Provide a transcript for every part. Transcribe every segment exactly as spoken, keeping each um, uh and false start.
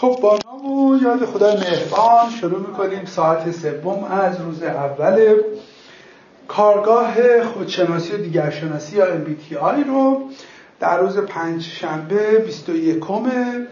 خب با نام و یاد خدای مهربان شروع میکنیم ساعت سوم از روز اول کارگاه خودشناسی و دیگرشناسی یا ام بی تی آی رو در روز پنج شنبه بیست و یکم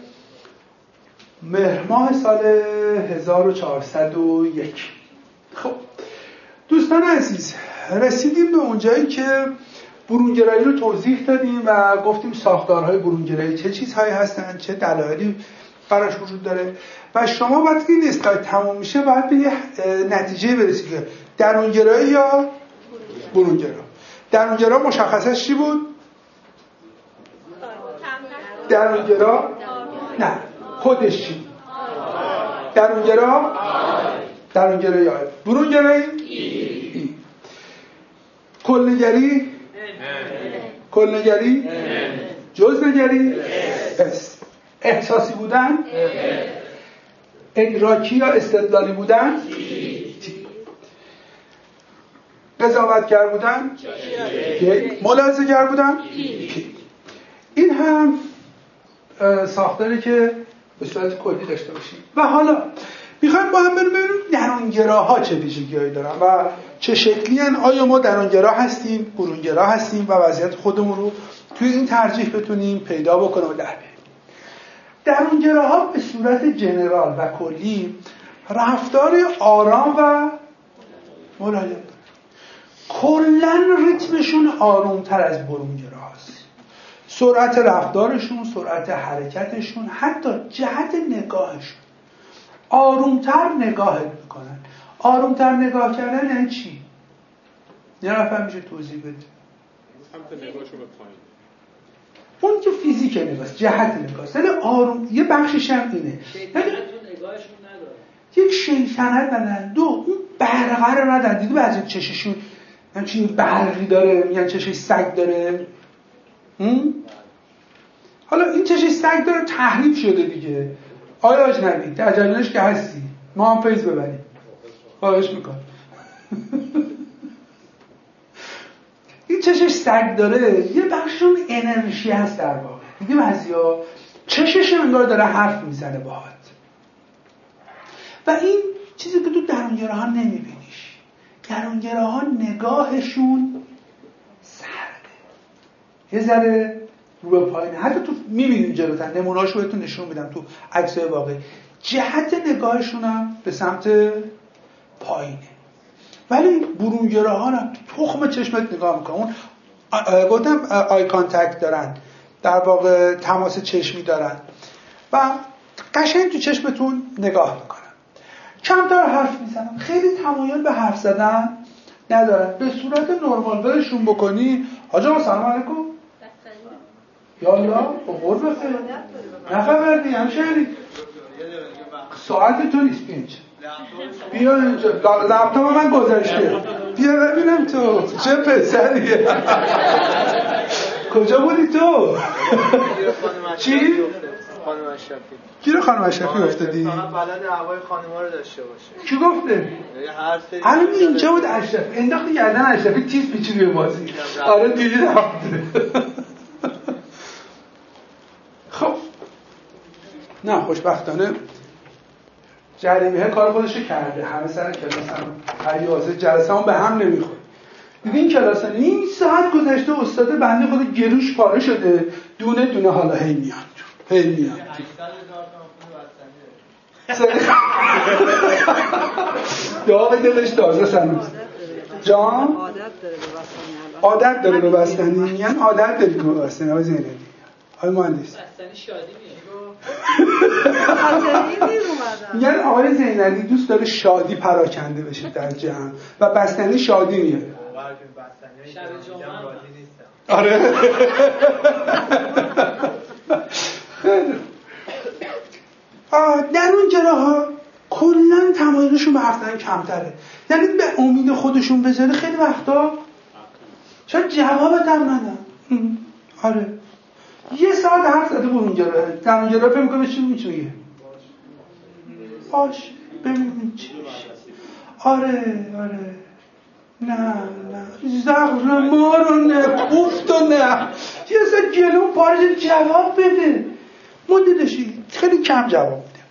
مهر ماه سال هزار و چهارصد و یک. خب دوستان عزیز، رسیدیم به اونجایی که برونگرایی رو توضیح دادیم و گفتیم ساختارهای برونگرایی چه چیزهایی هستن، چه دلایلی براش وجود داره و شما وقتی این اسلاید تموم میشه باید به یه نتیجه برسید که درونگرایی یا برونگرا. درونگرا مشخصش چی بود؟ درونگرا نه خودش چی؟ درونگرا درونگرایی آی برونگرایی ای کلنگری کلنگری جزنگری اس احساسی بودن ادراکی یا استدلالی بودن تی قضاوتگر بودن ملاحظه‌گر بودن پی. این هم ساختاری که به صورت کلی داشته باشیم. و حالا میخوایم با هم بریم ببینیم درونگراها چه ویژگی‌هایی دارن و چه شکلی ان. آیا ما درونگرا هستیم، برونگرا هستیم و وضعیت خودمون رو توی این ترجیح بتونیم پیدا بکنیم و در بیاریم. درونگراها به صورت جنرال و کلی رفتار آرام و ملایم دارن. کلاً ریتمشون آرومتر از برونگراهاست. سرعت رفتارشون، سرعت حرکتشون، حتی جهت نگاهشون آرومتر نگاه میکنن. آرومتر نگاه کردن یعنی چی؟ یه نفر میشه توضیح بده؟ سمت نگاهشو به پایین. اون که فیزیک نگاهست، جهت نگاهست. یعنی آروم یه بخشش هم اینه. شیطنت تو نگاهشون نداره. یک شیطنت ندارن. دو اون برقه رو ندارن. دیدی بعضی چششون همچین برقی داره، میگن چشش سگ داره. هم؟ حالا این چشش سگ داره تحریف شده دیگه. آیا اجنبی در جریانش که هستی ما هم فیض ببریم خواهش میکن. این چشش سگ داره یه بخشون انرژی هست در واقع. دیگه بعضیا چشش انگار داره حرف میزنه باهات و این چیزی که تو درونگراها نمیبینیش. درونگراها نگاهشون سرده، یه ذره رو به پایینه. حتی تو میبینیم جلوتر نمونهاشو بهتون نشون میدم تو عکسای واقعی. جهت نگاهشون هم به سمت پایینه. ولی برونگراها هم تو تخم چشمت نگاه میکنن. اون گفتم آی کانتکت دارن، در واقع تماس چشمی دارن و قشنگ تو چشمتون نگاه میکنن. کمتر حرف میزنن، خیلی تمایل به حرف زدن ندارن. به صورت نرمال ولشون بکنی آقا سلام علیکم یالا قرب بخیر نخبردی همشهری ساعت تو نیست اینجا بیا اینجا لپتاپ من گذاشته بیا ببینم تو چه پسریه. کجا بودی تو؟ چی؟ خانم اشرفی. کی رو خانم اشرفی افتادی؟ فقط بلد هوای خانم‌ها رو داشته باشه. کی گفته؟ الان اینجا بود اشرفی انداختی گردن اشرفی تیز پیچی روی بازی. آره دیدی رفته. خب نه خوشبختانه جریمه کار خودشو کرده. همه سر کلاس هم حیازه جلسه هم به هم نمیخوره. دیدین کلاس نیم ساعت گذشته استاد بنده خود گلوش پاره شده دونه دونه حالا هی میاد هی میاد داغ دلش تازه سنوز جان عادت داره به بستنی. یعنی عادت داری که به بستنی آقای زینبی آقای مهندس بستنی شادی میشه. یعنی آقای زینبی دوست داره شادی پراکنده بشه در جمع و بستنی شادی میاره. شب جمعه آره خیلی درونگراها کلا تمایلشون به حرف زدن کمتره. یعنی به امید خودشون بذاره خیلی وقتا شاید جوابت هم ندن. آره یه ساعت حرف زده برونگرا درونگرا فکر می‌کنه چی میگه باش ببینیم چی میشه. آره آره نه نه زغر ما رو نه کوفت و نه یه سا گلون پارش جواب بده. مدلشی خیلی کم جواب میده.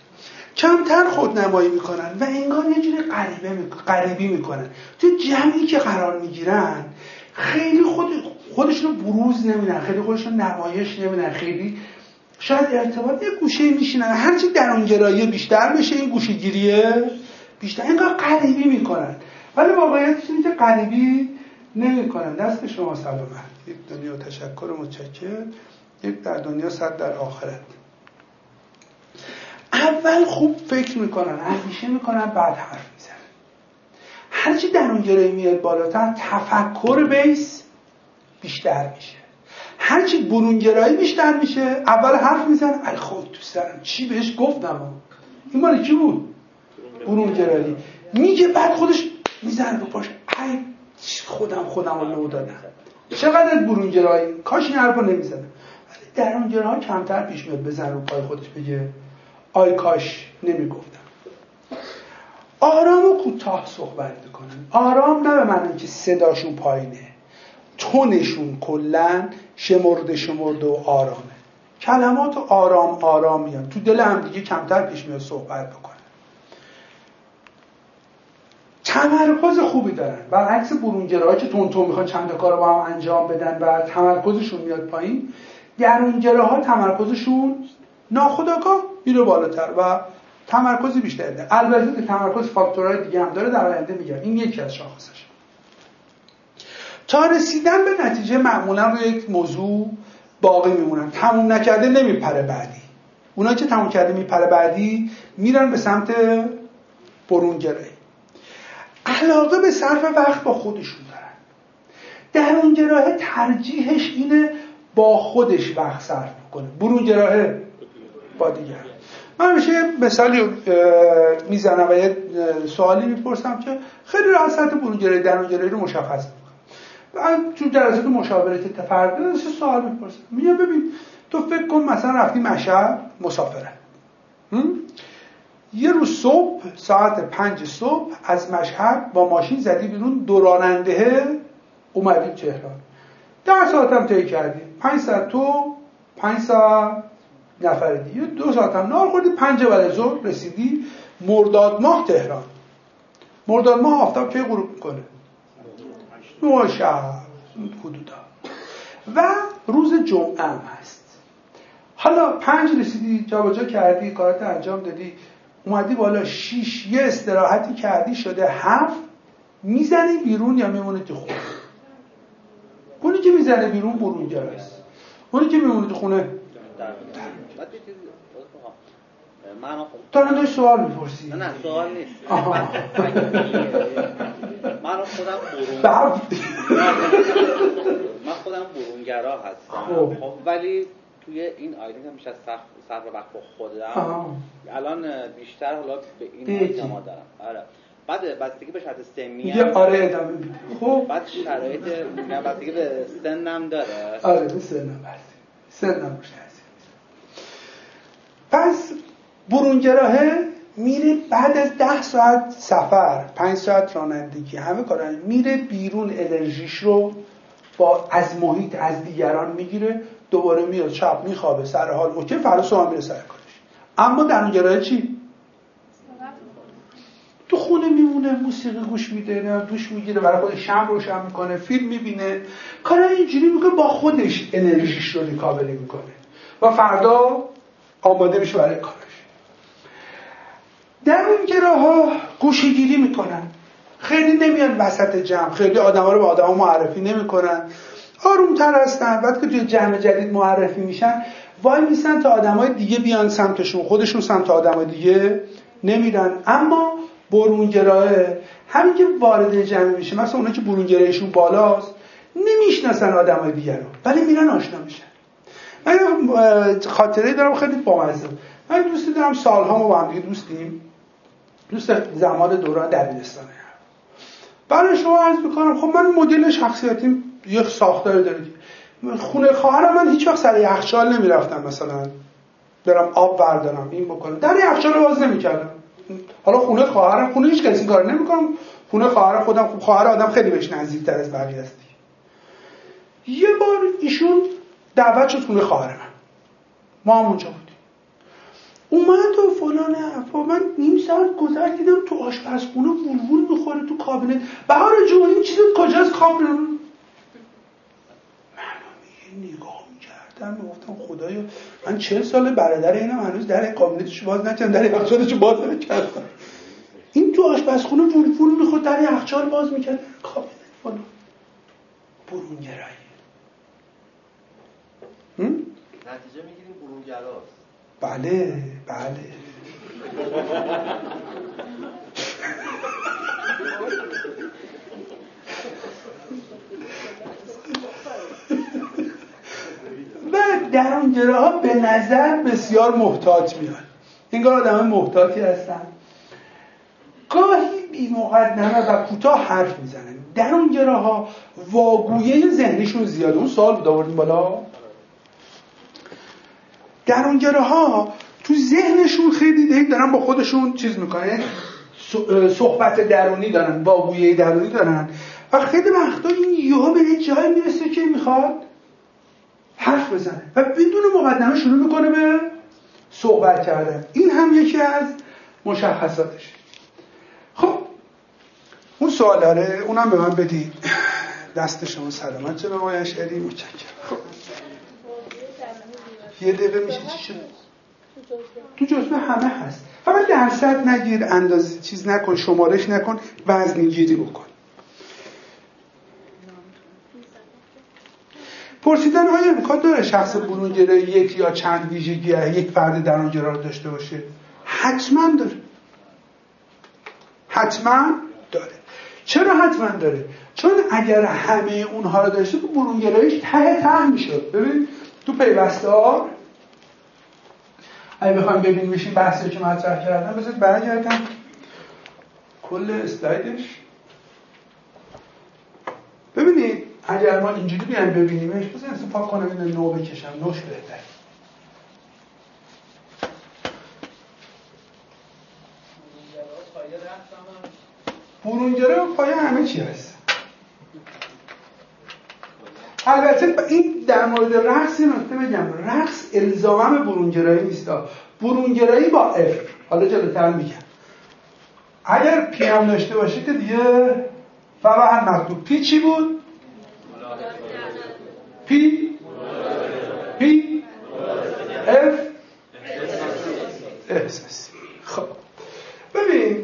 کمتر خودنمایی میکنن و انگار یه جوری غریبه میکنن، غریبی میکنن. تو جمعی که قرار میگیرن خیلی خود خودشون رو بروز نمیدن، خیلی خودشون رو نمایش نمیدن، خیلی شاید ارتباط یه گوشه میشینن. هرچی درونگرایی بیشتر بشه این گوشه گیریه بیشتر، انگار غریبی میکنن، ولی واقعیتش اینه که غریبی نمیکنن. دست شما سلامت. یک دنیا تشکر متشکر، یک در دنیا صد در آخرت. اول خوب فکر میکنن، اندیشه میکنن، بعد حرف میزنن. هرچی درونگرایی میاد بالاتر تفکر بیس بیشتر میشه، هرچی برونگرایی بیشتر میشه اول حرف میزنن. ای خود تو سرم چی بهش گفتم، این مال کی بود؟ برونگرایی میگه، بعد خودش میزنه رو پاش، ای خودم خودم رو لو دادم. چقدر برونگرایی، کاش این حرفو نمیزنه. ولی درونگرایی کمتر پیش میاد بزن رو پای خودش بگه آی کاش نمیگفتم. آرام و کوتاه صحبت میکنن. آرام نه به معنی که صداشون پایینه، تونشون کلن شمرده شمرده و آرامه. کلمات آرام آرام میان تو دل هم دیگه، کمتر پیش میاد صحبت بکنن. تمرکز خوبی دارن، برعکس برونگرایی که تون تون میخوان چند تا کارو با هم انجام بدن و تمرکزشون میاد پایین. درونگراها تمرکزشون ناخودآگاه میره بالاتر و تمرکزی بیشتر داره. البته که تمرکز فاکتورهای دیگه هم داره، در آینده میگم. این یکی از شاخصش. تا رسیدن به نتیجه معمولا روی یک موضوع باقی میمونن، تموم نکرده نمیپره بعدی. اونایی که تموم کرده میپره بعدی میرن به سمت برونگرایی. علاقه به صرف وقت با خودشون دارن. درونگراه ترجیحش اینه با خودش وقت صرف کنه، برونگراه با دیگر. من میشه مثالی میزنم و یه سوالی میپرسم که خیلی راحت سطح برونگرایی درونگرایی رو مشخص میکنم. بعد تو جلسات مشاورات فردی سه سوال میپرسم. میگم ببین تو فکر کن مثلا رفتی مشهد مسافره، یه روز صبح ساعت پنج صبح از مشهد با ماشین زدی بیرون، دو راننده اومدیم تهران، ده ساعت هم طی کردی، پنج ساعت تو پنج ساعت نفر دیگه، دو ساعت هم نهار خوردی، پنج بعد ظهر رسیدی مرداد ماه تهران. مرداد ماه آفتاب کی غروب میکنه؟ نه شب حدودا. و روز جمعه هم هست. حالا پنج رسیدی، جابجا کردی، کارات انجام دادی، اومدی بالا شیش، یه استراحتی کردی، شده هفت. میزنی بیرون یا میمونی تو خونه؟ اونی که میزنه بیرون برونگراست، اونی که میمونه تو خونه تا ندای سوال میپرسی. نه نه سوال نیست. من خودم برون من خودم برونگرا هستم، خب ولی توی این آیدین هم میشه صرف وقت با خودم الان بیشتر حالا به این اعتماد دارم. آره بعد بستگی به شرط سنی هم آره ادامه میدم. خب بعد شرایط میگم بستگی به سنم داره. آره به سنم بستگی سنم روش هست. پس برونگراهه میره بعد از ده ساعت سفر، پنج ساعت رانندگی، همه کارا میره بیرون، انرژیش رو با از محیط از دیگران میگیره، دوباره میاد شب میخوابه، سر حال اوکی، فردا صبح میره سر کارش. اما درونگراه چی؟ تو خونه میمونه، موسیقی گوش میده، دوش میگیره، برای خودش شمع روشن میکنه، فیلم میبینه، کارا اینجوری میکنه، با خودش انرژیش رو ریکاوری میکنه و فردا آماده میشه برای کارش. درونگراها گوشه‌گیری میکنن، خیلی نمیان وسط جمع، خیلی آدما رو به آدما معرفی نمیکنن، آرومتر هستن. بعد که توی جمع جدید معرفی میشن وای میسن تا آدمای دیگه بیان سمتشون، خودشون سمت آدمای دیگه نمیرن. اما برونگراه همین که وارد جمع میشه، مثلا اونایی که برونگرایشون بالاست نمیشناسن آدمای دیگه رو، ولی میرن آشنا میشن. من خاطره دارم خیلی بامزه. من دوستی دارم، سالها ما با هم دیگه دوستیم، دوست زمان دوران دبیرستانه. برای شما عرض میکنم، خب من مدل شخصیتیم یه ساختاری داره. خونه خواهرم من هیچ وقت سر یخچال نمیرفتم مثلا برم آب بردارم این بکنم، در یخچال باز نمیکردم. حالا خونه خواهرم، خونه هیچ کسی کار نمیکنم، خونه خواهر خودم، خب خواهر آدم خیلی بهش نزدیک‌تر از بقیه است. یه بار ایشون دعوت شد خونه خواهر من، ما هم اونجا بودیم. اومد و فلان حرفا. من نیم ساعت گذشت دیدم تو آشپزخونه وول وول میخوره تو کابینت. بهار جون این چیز کجاست کابینت؟ منو میگه نگاه میکردم میگفتم خدایا من چهل سال برادر اینم هنوز در کابینتش باز نکردم، در یخچالش باز نکردم. این تو آشپزخونه وول وول میخورد در یخچال باز میکرد کابینت فلان. برونگرایی نتیجه میگیریم برونگراست. بله بله. و درونگراها به نظر بسیار محتاط میان. انگار آدم محتاطی هستن، گاهی بی مقدمه و کوتاه حرف میزنن. درونگراها واگویه ذهنشون زیاده. اون سوال بود آوردیم بالا. درونگراها تو ذهنشون خیلی دیگه دارن با خودشون چیز میکنن، صحبت درونی دارن، واگویه درونی دارن و خیلی وقتا این یهو به یه جایی میرسه که میخواد حرف بزنه و بدون مقدمه شروع میکنه به صحبت کردن. این هم یکی از مشخصاتش. خب اون سوال داره، اونم به من بدید. دست شما سلامت جناب آقای اشعری. متشکرم. خب یه دقیقه میشه چی شده؟ تو جزوه همه هست. فقط درصد نگیر، اندازه چیز نکن، شمارش نکن، وزنگیری بکن. پرسیدن آیا امکان داره شخص برونگرایی یک یا چند ویژگی یک فرد درونگرا رو داشته باشه؟ حتما داره. حتما داره. چرا حتما داره؟ چون اگر همه اونها رو داشته، برونگراییش ته ته میشه. ببین تو پیوسته‌ها اگه بخوایم ببینیم میشیم بحثی که مطرح کردم، بذارید برگردم کل اسلایدش. ببینید اگر ما اینجوری بیایم ببینیمش، بذارید استفاده کنم اینو نو بکشم، نوش بهتر. برونگرا پایه همه چی هست. البته این در مورد رقص نکته بگم، رقص الزاما به برونگرایی نیست. برونگرایی با اف، حالا جلوتر میگم. اگر پی هم داشته باشه که دیگه فقط مکتوب. پی چی بود؟ پی پی اف احساسی. خب ببین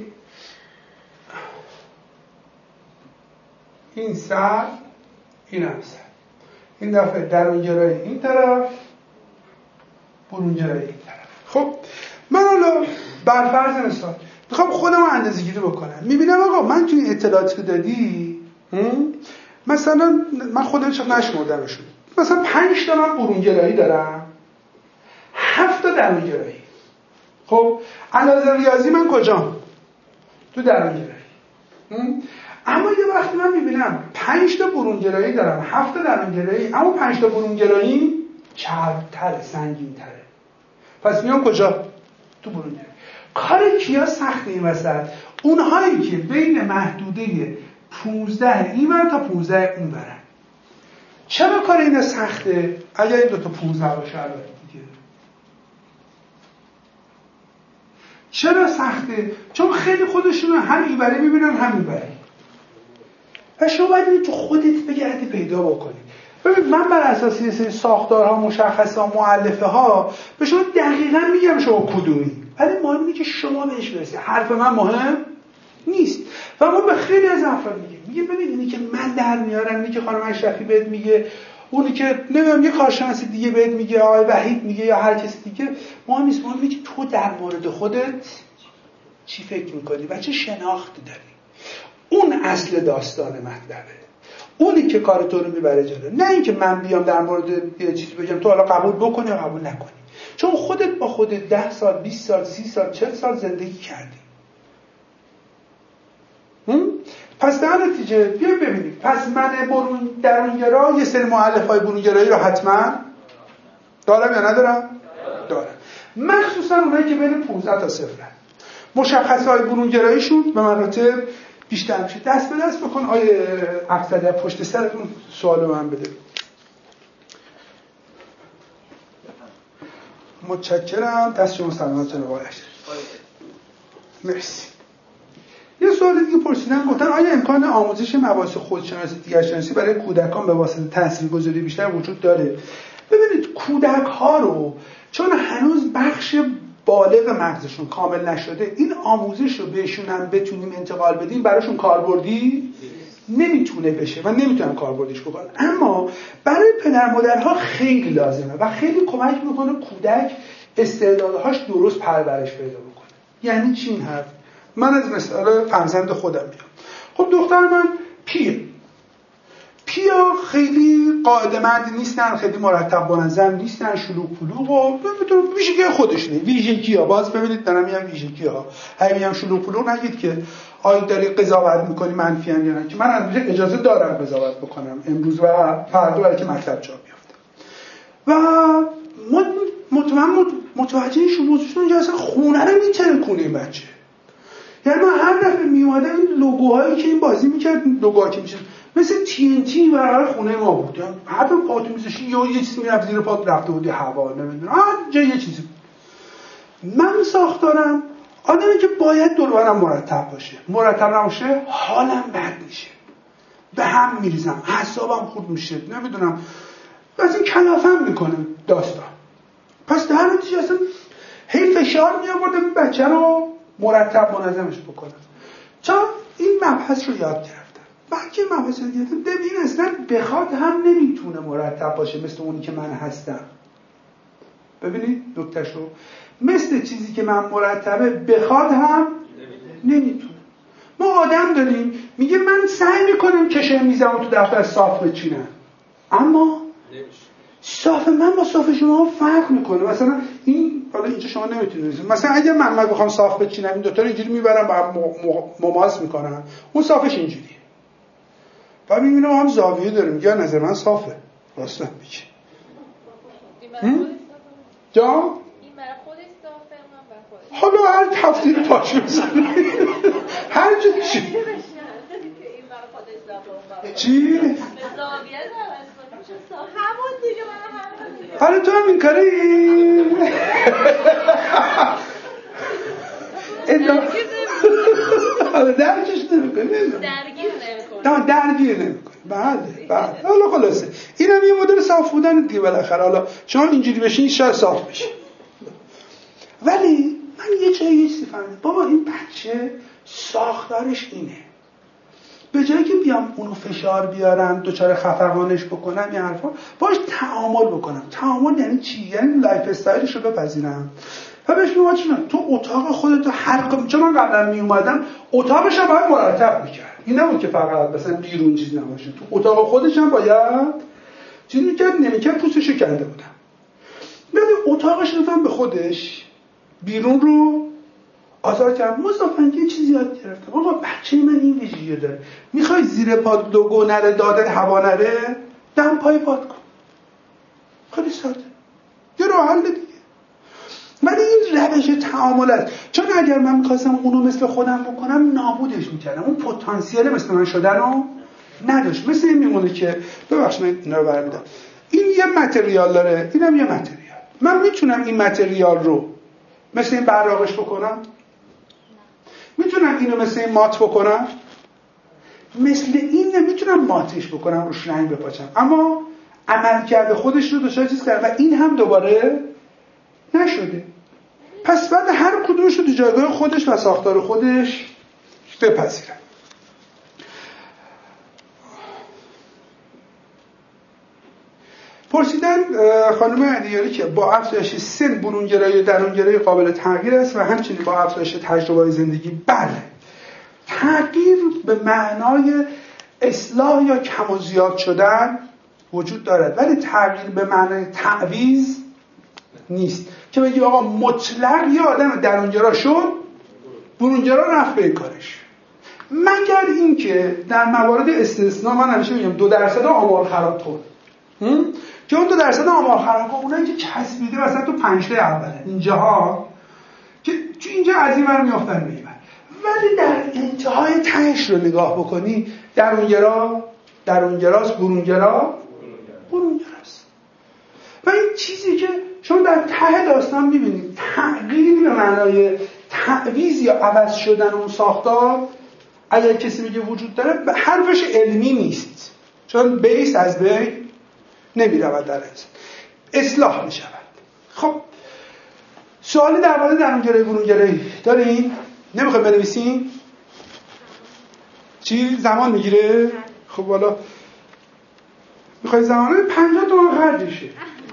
این سر، این هم سر. این دفعه درونگرایی این طرف، برونگرایی این طرف. خب من حالا بر فرض مثال میخوام خودم رو اندازه‌گیری بکنم. میبینم آقا من توی اطلاعاتی که دادی مثلا من خودم چه نشمردمشون، مثلا پنج تا من برونگرایی دارم، هفت تا درونگرایی. خب اندازه ریاضی من کجام؟ تو درونگرایی. اما یه وقتی من میبینم پنج تا برونگرایی دارم، هفت تا درونگرایی، اما پنج تا برونگرایی چرب‌تره، سنگین‌تره. پس میام کجا؟ تو برونگرایی. کار کیا سخته این وسط؟ اونهایی که بین محدوده پونزده این ور تا پونزده اون برن. چرا کار اینا سخته؟ اگر این دو تا پونزده باشه البته دیگه. چرا سخته؟ چون خیلی خودشون هم اینوری میبینن هم اینوری. و شما باید اینو تو خودت بگردی پیدا بکنی. ببین من بر اساس یه سری ساختارها، مشخصات، مؤلفه ها به شما دقیقاً میگم شما کدومی. ولی مهم اینه که شما بهش برسی. حرف من مهم نیست. و ما به خیلی از افراد میگیم میگیم ببین اینی که من در میارم، اینی که خانم اشرفی بهت میگه، اونی که نمیدونم یه کارشناس دیگه بهت میگه، آقای وحید میگه یا هر کسی دیگه، مهم نیست. مهم اینه که تو در مورد خودت چی فکر میکنی و چه شناختی داری. اون اصل داستان مطلبه. اونی که کار تو رو میبره جلو، نه اینکه من بیام در مورد یه چیزی بگم تو حالا قبول بکنی یا قبول نکنی. چون خودت با خودت ده سال، بیست سال، سی سال، چهل سال زندگی کردی. پس در نتیجه بیا ببینید. پس من برون درونگرا یه سری مؤلفه‌های برونگرایی رو حتما دارم یا ندارم؟ دارم. مخصوصا اونایی که بین پانزده تا صفرن. مشخصات برونگراییشون به مراتب بیشتر میشه. دست به دست بکن آیه افسر در پشت سرتون سوالو من بده. متشکرم. دست شما سلامت جناب آقای اشرفی. مرسی. یه سوال دیگه پرسیدن، گفتن آیا امکان آموزش مباحث خودشناسی دیگرشناسی برای کودکان به واسطه تاثیرگذاری بیشتر وجود داره؟ ببینید کودک ها رو چون هنوز بخش بالغ مغزشون کامل نشده، این آموزش رو بهشون هم بتونیم انتقال بدیم براشون کاربردی نمیتونه بشه و نمیتونن کاربردیش بکنن. اما برای پدر مادرها خیلی لازمه و خیلی کمک میکنه کودک استعدادهاش درست پرورش پیدا بکنه. یعنی چی این حرف؟ من از مثال فرزند خودم میام. خب دختر من پیه. پیا خیلی قاعده مند نیستن، خیلی مرتب منظم نیستن، شلوغ پلوغ و ببینید ویژگی خودشونه. ویژگی‌ها باز ببینید دارم میگم ویژگی‌ها. هی میگم شلوغ پلوغ نگید که آیا داری قضاوت می‌کنی منفی ام یا نه، که من از اجازه دارم قضاوت بکنم امروز و فردا برای که مکتب جا بیفته. و مطمئن متوجه این موضوع شدم که اصلا خونه رو میترکونه این بچه. یعنی من هر دفعه میومدم این لوگوهایی که این بازی میکرد، لوگوها که میشه مثل تی ان تی برای خونه ما بود. یعنی هر دفعه پاتو میذاشی یا یه چیزی میرفت زیر پات رفته بود هوا، نمیدونم هر جا یه چیزی. من ساختارم آدمی که باید دور و برم مرتب باشه. مرتب نباشه حالم بد میشه، به هم میریزم، اعصابم خورد میشه، نمیدونم از این کلافم میکنه داستان. پس در نتیجه اصلا هی فشار میآوردم بچه رو مرتب منظمش بکنم. چون این مبحث رو یاد گرفتم. بلکه مبحث رو گرفتم ببین اصلا بخواد هم نمیتونه مرتب باشه مثل اونی که من هستم. ببینید نکتهشو، مثل چیزی که من مرتبه بخواد هم نمیتونه. ما آدم داریم میگه من سعی میکنم کشه میزم تو دفتر صاف بچینم، اما صاف من با صاف شما فرق میکنه. مثلا این حالا اینجا شما نمیتونید، مثلا اگه من من بخوام صاف بچینم این دوتا رو اینجوری میبرم با مماس میکنم، اون صافش اینجوریه. بعد میبینم هم زاویه داره، میگه نظر من صافه. راست میگی. جا این برای خودش صافه، من برای خودش. حالا هر تفسیر پاش میزنی هر چی چی این برای خودش صافه. چی؟ به زاویه درست میشه صاف. همون دیگه من همون. حالا تو هم این کاری حالا درگیش نمیکنی درگیر نمیکنی درگیر نمیکنی بله بله. حالا خلاصه اینم یه مدل صاف بودن دیگه بالاخره. حالا شما اینجوری بشین شاید صاف بشه. ولی من یه جایی چیزی فهمیدم، بابا این بچه ساختارش اینه، به جایی که بیام اونو فشار بیارم دوچار خفقانش بکنم یه حرفا، باش تعامل بکنم. تعامل یعنی چی؟ یعنی لایف استایلش رو بپذیرم و بهش میگم چون تو اتاق خودت هر کم، چون من قبلا می اومدم اتاقش هم باید مرتب میکرد. این نبود که فقط مثلا بیرون چیز نباشه، تو اتاق خودش هم باید چیز میکرد. نمیکرد پوستشو کنده بودم. ولی اتاقش رو به خودش بیرون رو آزار کردم. مضافاً یه چیزی یاد گرفتم، آقا بچه من این ویژگی داره، میخوای زیر پات لوگو نره، داده هوا نره، دم پای پات کن. خیلی ساده، یه راه حل دیگه. ولی این روش تعامل است. چون اگر من میخواستم اونو مثل خودم بکنم نابودش میکردم، اون پتانسیل مثل من شدن رو نداشت. مثل این میمونه که ببخش من اینا رو برمیدم، این یه متریال داره، اینم یه متریال. من میتونم این متریال رو مثل این براقش بکنم، میتونم اینو مثل این مات بکنم، مثل این نمیتونم ماتش بکنم روش رنگ بپاچم، اما عملکرد خودش رو داشته چیز کرد و این هم دوباره نشده. پس بعد هر کدومش رو تو جایگاه خودش و ساختار خودش بپذیرم. پرسیدن خانم علیاری که با افزایش سن برونگرایی و درونگرایی قابل تغییر است و همچنین با افزایش تجربه زندگی. بله، تغییر به معنای اصلاح یا کم و زیاد شدن وجود دارد، ولی تغییر به معنای تعویض نیست که بگی آقا مطلق یه آدم درونگرا شد برونگرا رفت به کارش، مگر اینکه در موارد استثنا. من همیشه میگم دو درصد آمار خراب طور که اون دو درصد آمار خراب ها اونایی که چسبیده مثلا تو پنج تا اوله اینجاها که چون اینجا از این ور میافتن به این ور، ولی در انتهای تهش رو نگاه بکنی درونگرا درونگراست، برونگرا برونگراست. و این چیزی که چون در ته داستان میبینید تغییر به معنای تعویض یا عوض شدن اون ساختار اگر کسی میگه وجود داره حرفش علمی نیست، چون بیس از بین نمیرود در انسان، اصلاح میشود. خب سوالی در مورد درونگرایی برونگرایی دارین؟ نمیخوای بنویسین؟ چی؟ زمان میگیره؟ خب والا میخوای زمانه پنجاه تومن خرجشه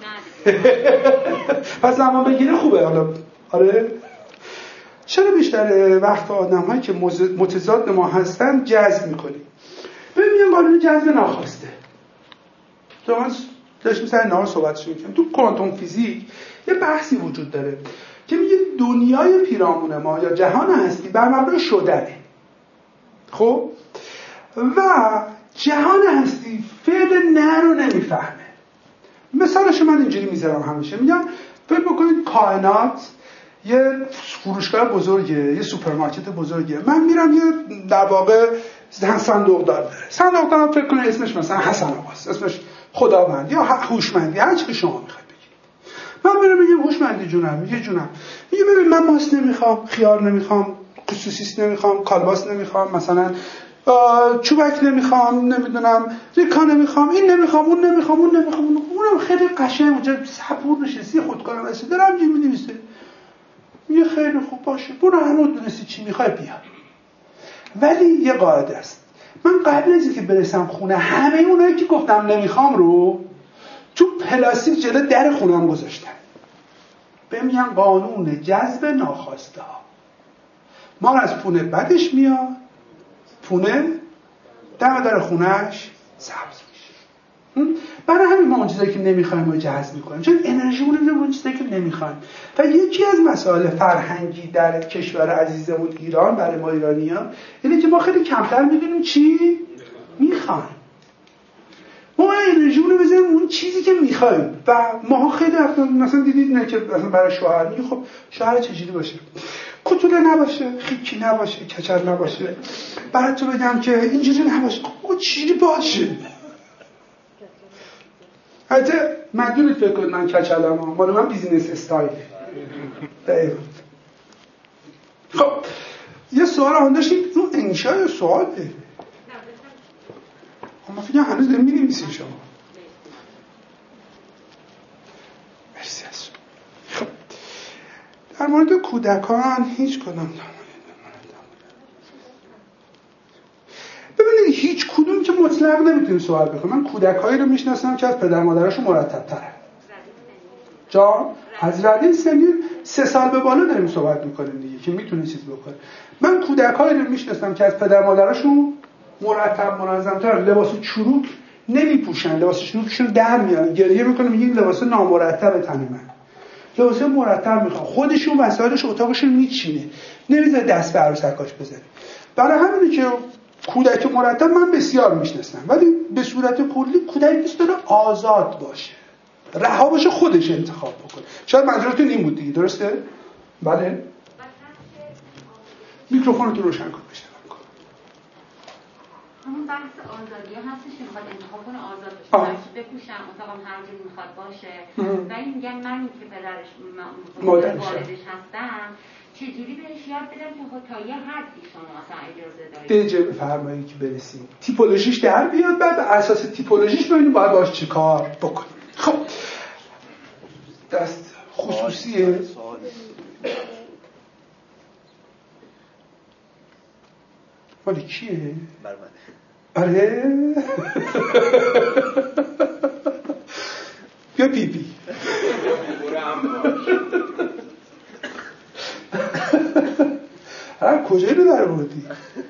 پس زمان بگیره خوبه. حالا آره چرا بیشتر وقت آدم هایی که متضاد ما هستن جذب میکنیم؟ ببینیم قانون جذب ناخواسته. تو من داشتیم سر نهار صحبتش میکنیم. تو کوانتوم فیزیک یه بحثی وجود داره که میگه دنیای پیرامون ما یا جهان هستی بر مبنای شدنه. خب و جهان هستی فعل نه رو نمیفهمه. مثالش من اینجوری میذارم همیشه، میگم فکر بکنید کائنات یه فروشگاه بزرگه، یه سوپرمارکت بزرگه، من میرم یه در واقع صندوق دار داره، صندوق دارم فکر کنید اسمش مثلا حسن آقاست، اسمش خداوند یا هوشمندی، هر چی که شما میخواید بگید. من میرم میگم هوشمندی جونم، میگه جونم، میگه ببین من ماست نمیخوام، خیار نمیخوام، سوسیس نمیخوام، کالباس نمیخوام، مثلا چوبک نمیخوام، نمیدونم ریکا نمیخوام، این نمیخوام، اون نمیخوام، اون نمیخوام، اونم خیلی قشنگ اونجا صبور نشستی خودکارم هستی دارم چی می‌نویسه. میگه خیلی خوب باشه، برو همون دونستی چی میخوای بیا. ولی یه قاعده است، من قبل از اینکه برسم خونه همه اونایی که گفتم نمیخوام رو تو پلاستیک جلوی در خونه‌ام گذاشتم. بهم میگن قانون جذب ناخواسته ها. ما از پونه بدش میاد، پونه دم در خونهش سبز میشه. برای همین ما اون چیزایی که نمیخوایم رو جذب میکنیم، چون انرژی اون اون چیزایی که نمیخوایم. و یکی از مسائل فرهنگی در کشور عزیزمون ایران برای ما ایرانیان اینه که ما خیلی کمتر میدونیم چی میخوایم. ما انرژی رو بزنیم اون چیزی که میخوایم و ما خیلی وقتا مثلا دیدید نه که مثلا برای شوهر میگه خب شوهر چجوری باشه؟ کتوله نباشه، خیکی نباشه، کچل نباشه. برای تو بگم که اینجوری نباشه. خب چجوری باشه؟ حتی مدونید فکر کنید من کچلم ها، مال من بیزینس استایل. خب یه سوال آن داشتیم رو انشای سواله. خب من فکر کنم هنوز داریم می‌نویسیم شما. مرسی از شما. خب در مورد کودکان هیچ کدوم ببینید هیچ کدوم که مطلق نمیتونیم سوال بکنیم. من کودکایی رو میشناسم که از پدر مادرشون مرتب تره. جا از رده سنی سه سال به بالا داریم صحبت میکنیم دیگه که میتونه چیز بکنه. من کودکایی رو میشناسم که از پدر مادرشون مرتب منظم‌تر، لباس چروک نمیپوشن، لباس چروکشون در میاد، گریه میکنه میگه این لباس نامرتب تن من. لباس مرتب میخواد، خودشون وسایلش اتاقشون میچینه، نمیذاره دست به عروسکاش بزنه. برای همینه که کودک مرتب من بسیار میشناسم، ولی به صورت کلی کودک دوست داره آزاد باشه، رها باشه، خودش انتخاب بکنه. شاید منظورتون این بود دیگه، درسته؟ بله؟ میکروفون رو روشن کن بشنوم. همون بحث آزادی هستش که میخواد انتخاب کنه آزاد بشه، هرچی بپوشم، اتاقم هر جور میخواد باشه. و این میگن من که پدرش والدش هستم چجوری بهش یاد بدم که خود تا یه حدی شما مثلا اجازه دارید دیجه بفرمایید که برسیم تیپولوژیش در بیاد، بعد بر اساس تیپولوژیش ببینیم باید باش چی کار بکنیم. خب دست خصوصیه مالی کیه؟ بر من. آره بیا پی پی هر کجایی رو در بودی؟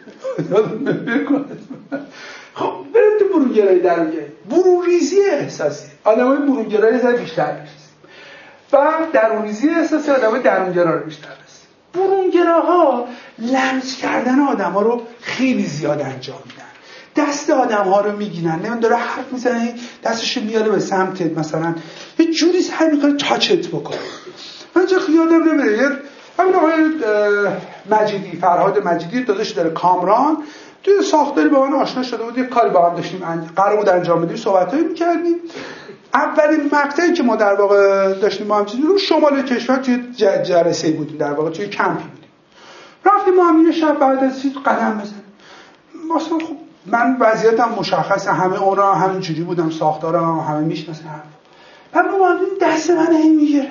خب بریم تو برونگرایی درونگرایی. برونریزی احساسی آدم های برونگرایی زر بیشتر بشید و درونریزی احساسی آدم های درونگرا رو بیشتر بشید. برونگراها لمس کردن آدم ها رو خیلی زیاد انجام میدن، دست آدم ها رو میگیرن، نمیم داره حرف میزنه دستش میاره به سمتت، مثلا یه جوری سعی میکنه تاچت بکنه. من چه یادم نمیره همین آقای مجیدی، فرهاد مجیدی داداش داره کامران، توی ساختاری با من آشنا شده بود، یه کاری با هم داشتیم قرار بود انجام بدیم، صحبتایی میکردیم اولین مقطعی که ما در واقع داشتیم ما هم چیزی رو شمال کشور توی جلسه بودیم، در واقع توی کمپی بودیم. رفتیم ما هم یه شب بعد از چیز قدم بزنیم. مثلا خب من وضعیتم مشخصه، همه اونا همینجوری بودم، ساختارم هم همه میشناسن. بعد ما هم دست من هی میگرفت.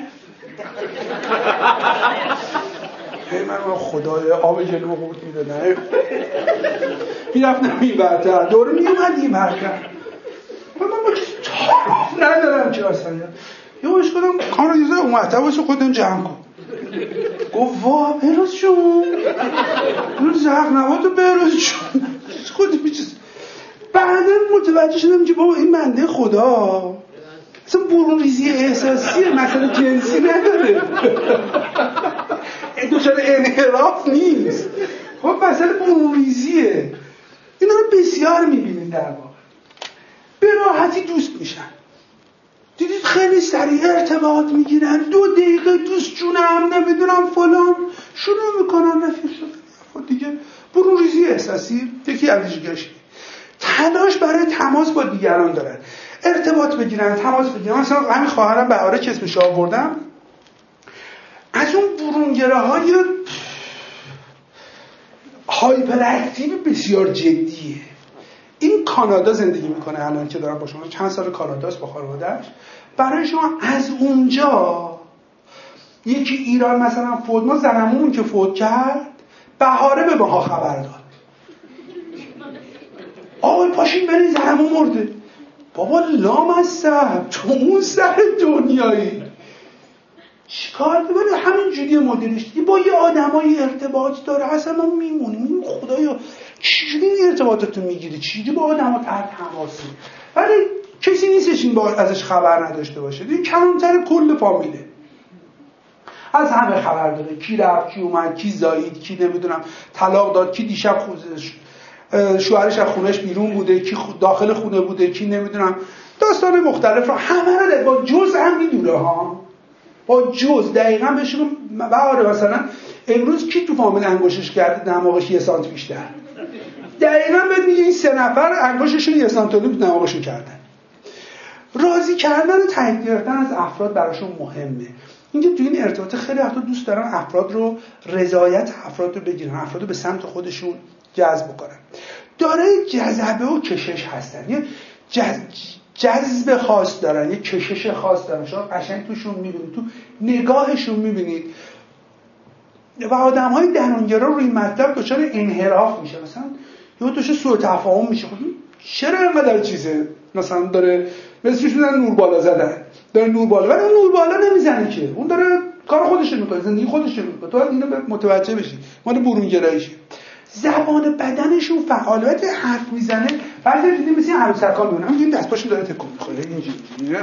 هی من خدای آب جلو قورت میدادن. میرفتم این برتر دوره میومد این برتر. من با کسی تعارف ندارم چه اصلا. یه بایش کدم کانالیزه اومده واسه خودم جمع کن. گفت وا بروز شون اون زهر نباتو بروز شون خودی میچیز. بعدا متوجه شدم که بابا این بنده خدا اصلا برون ریزی احساسیه، مثلا جنسی نداره، دوچار انحراف نیست. خب مثلا برون ریزیه. اینا رو بسیار میبینید در واقع به راحتی دوست میشن. دیدید خیلی سریع ارتباط میگیرن، دو دقیقه دوست جونم نمیدونم فلان شروع میکنن رفیق شدن. خب دیگه برون ریزی احساسی یکی از ویژگی‌هاش. تلاش برای تماس با دیگران دارن، ارتباط بگیرن، تماس بگیرن. مثلا همین خواهرم بهاره که اسمش آوردم از اون برونگراهای هایپر اکتیو بسیار جدیه. این کانادا زندگی میکنه الان که دارم با شما، چند سال کاناداست با خانواده‌اش. برای شما از اونجا یکی ایران مثلا فوت، ما زنمون که فوت کرد بهاره به ماها خبر داد، آقای پاشین برین زنمون مرده. بابا لامصب تو اون سر دنیایی چیکار داره؟ همین جوری مدلش دیگه با یه آدمایی ارتباط داره. اصلا ما میمونیم خدایا چجوری این ارتباطاتو میگیری، چجوری با آدما تحت تماسی، ولی کسی نیستش این با ازش خبر نداشته باشه. این کمتر کل فامیله از همه خبر داره، کی رفت کی اومد، کی زایید، کی نمیدونم طلاق داد، کی دیشب خودش شوهرش از خونش بیرون بوده، کی داخل خونه بوده، کی نمیدونم داستان مختلف رو همه رو با جز هم میدونه ها، با جز دقیقاً بهشون بهاره مثلا امروز کی تو فامیل انگوشش کرده دماغش یه سانت بیشتر، دقیقاً بهت میگه این سه نفر انگوششون یه سانت تو دماغشون کردن. راضی کردن و تایید گرفتن از افراد براشون مهمه. اینکه تو این ارتباط خیلی وقتا دوست دارن افراد رو رضایت افراد رو بگیرن، افراد رو به سمت خودشون جذب کنن. داره جذبه و کشش هستن، یه جذب خاص دارن، یه کشش خاص دارن. شما قشنگ توشون میبینید، تو نگاهشون میبینید. و آدم‌های درونگرا روی مطلب دچار انحراف میشه، مثلا یه دوش سوء تفاهم میشه. خب چرا اینقدر چیزه مثلا داره مثلش میزنن نور بالا زدن، داره نور بالا، ولی اون نور بالا نمیزنه که، اون داره کار خودش رو میکنه، زندگی خودش رو میکنه. تو اینو متوجه بشی، مال برونگراییشه. زبان بدنشون فعالیت حرف میزنه، بعضی دیدیم مثل عروسکا میمونه، همین دست پاشون داره تکون میخوره اینجوری.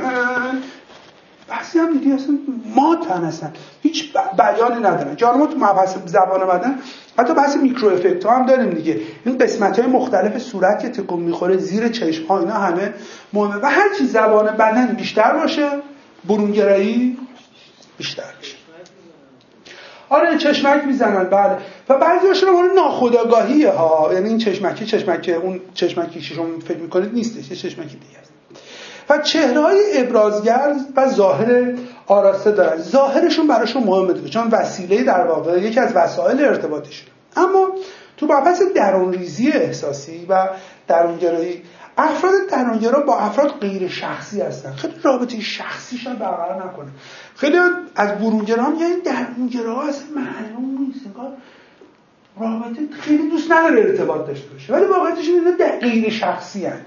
بعضی هم دیدی اصلا ماتن، اصلا هیچ بیانی ندارن. جان ما تو مبحث زبان بدن حتی بحث میکرو افکت ها هم داریم دیگه. این قسمت های مختلف صورت که تکون میخوره، زیر چشم ها، اینا همه مهمه. و هر چی زبان بدن بیشتر باشه برونگرایی بیشتر میشه. آره چشمک میزنن بله. و بعضی‌هاشون مال ناخودآگاهیه ها، یعنی این چشمکی چشمکی اون چشمکی که شما فکر میکنید نیستش، یه چشمکی دیگه است. و چهره‌های ابرازگر و ظاهر آراسته دارن. ظاهرشون براشون مهمه دیگه، چون وسیله در واقع یکی از وسایل ارتباطشون. اما تو مبحث درونریزی احساسی و درونگرایی، افراد درونگرا با افراد غیر شخصی هستن. خیلی رابطه شخصیشون برقرار نکنه. خیلی از برونگرا میگن درونگرا اصلا معلوم نیست، انگار رابطه خیلی دوست نداره ارتباط داشته باشه، ولی واقعیتش اینه در غیر شخصی هستن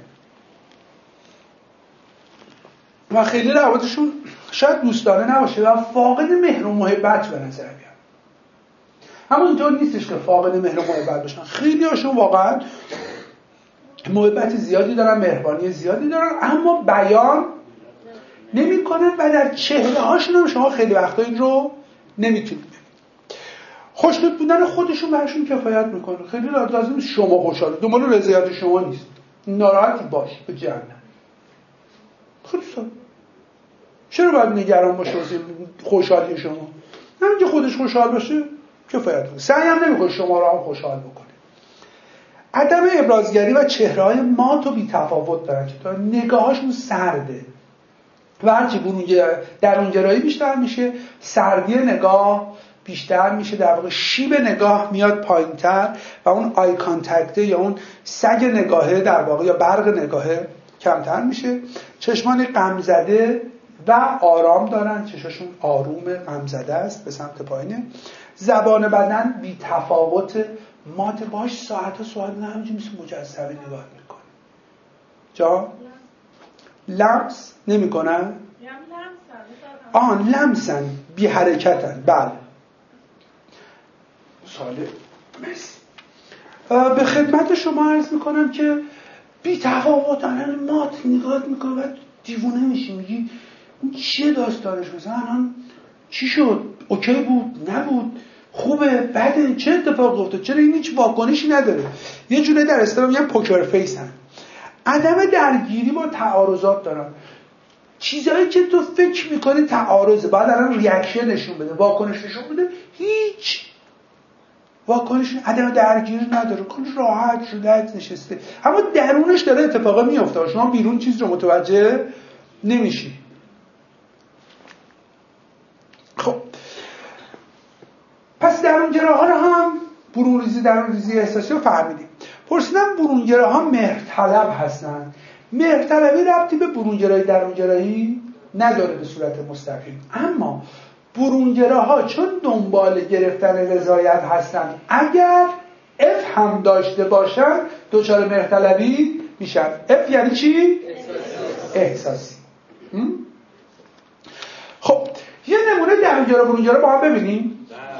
و خیلی روابطشون شاید دوستانه نباشه و فاقد مهر و محبت به نظر میاد. همونطور نیستش که فاقد مهر و محبت باشن، خیلی هاشون واقعا محبت زیادی دارن، مهربانی زیادی دارن، اما بیان نمیکنن و در چهره هاشون هم شما خیلی وقتا این رو نمیتونید ببینید. خوشنود بودن خودشون براشون کفایت میکنه. خیلی لازم نیست شما خوشحال، دنبال رضایت شما نیست، ناراحتی باش به جهنم. خیلی ساده. چرا باید نگران باشه واسه خوشحالی شما؟ همین که خودش خوشحال باشه کفایت میکنه. سعی هم نمیکنه شما رو هم خوشحال بکنه. عدم ابرازگری و چهره‌های مات و بی‌تفاوت دارن که تا نگاهاشون سرده. و هرچی درونگرایی بیشتر میشه سردی نگاه بیشتر میشه، در واقع شیب نگاه میاد پایینتر و اون آی کانتکته یا اون سگ نگاهه در واقع یا برق نگاهه کمتر میشه. چشمان غم زده و آرام دارن، چشاشون آروم غم زده است به سمت پایینه. زبان بدن بی تفاوت مات باش ساعت و ساعت نه همینجوری مثل مجسمه نگاه میکنه. جا لمس نمیکنن؟ آن لمسن بی حرکتن. بله ساله مرسی. به خدمت شما عرض میکنم که بی تفاوتن مات نگاه میکنه و دیوونه میشی، میگی این چیه داستانش، مثلا الان چی شد، اوکی بود نبود، خوبه بده، چه اتفاق افتاد، چرا این هیچ واکنشی نداره. یه جوره در اصطلاح میگن پوکر فیس هن. عدم درگیری با تعارضات دارن، چیزایی که تو فکر میکنی تعارضه باید الان ریاکشن نشون بده، واکنش نشون بده، هیچ واکنش عدم درگیری نداره، کلش راحت شده نشسته، اما درونش داره اتفاقا میفته، شما بیرون چیز رو متوجه نمیشی. خب پس درونگراها رو هم برونریزی درونریزی احساسی رو فهمیدیم. پرسیدم برونگراها مهرطلب هستن. مهرطلبی ربطی به برونگرایی درونگرایی نداره به صورت مستقیم، اما برونگراها چون دنبال گرفتن رضایت هستن اگر اف هم داشته باشن دچار مهرطلبی میشن. اف یعنی چی؟ احساسی, احساسی. خب یه نمونه درونگرا برونگرا با هم ببینیم.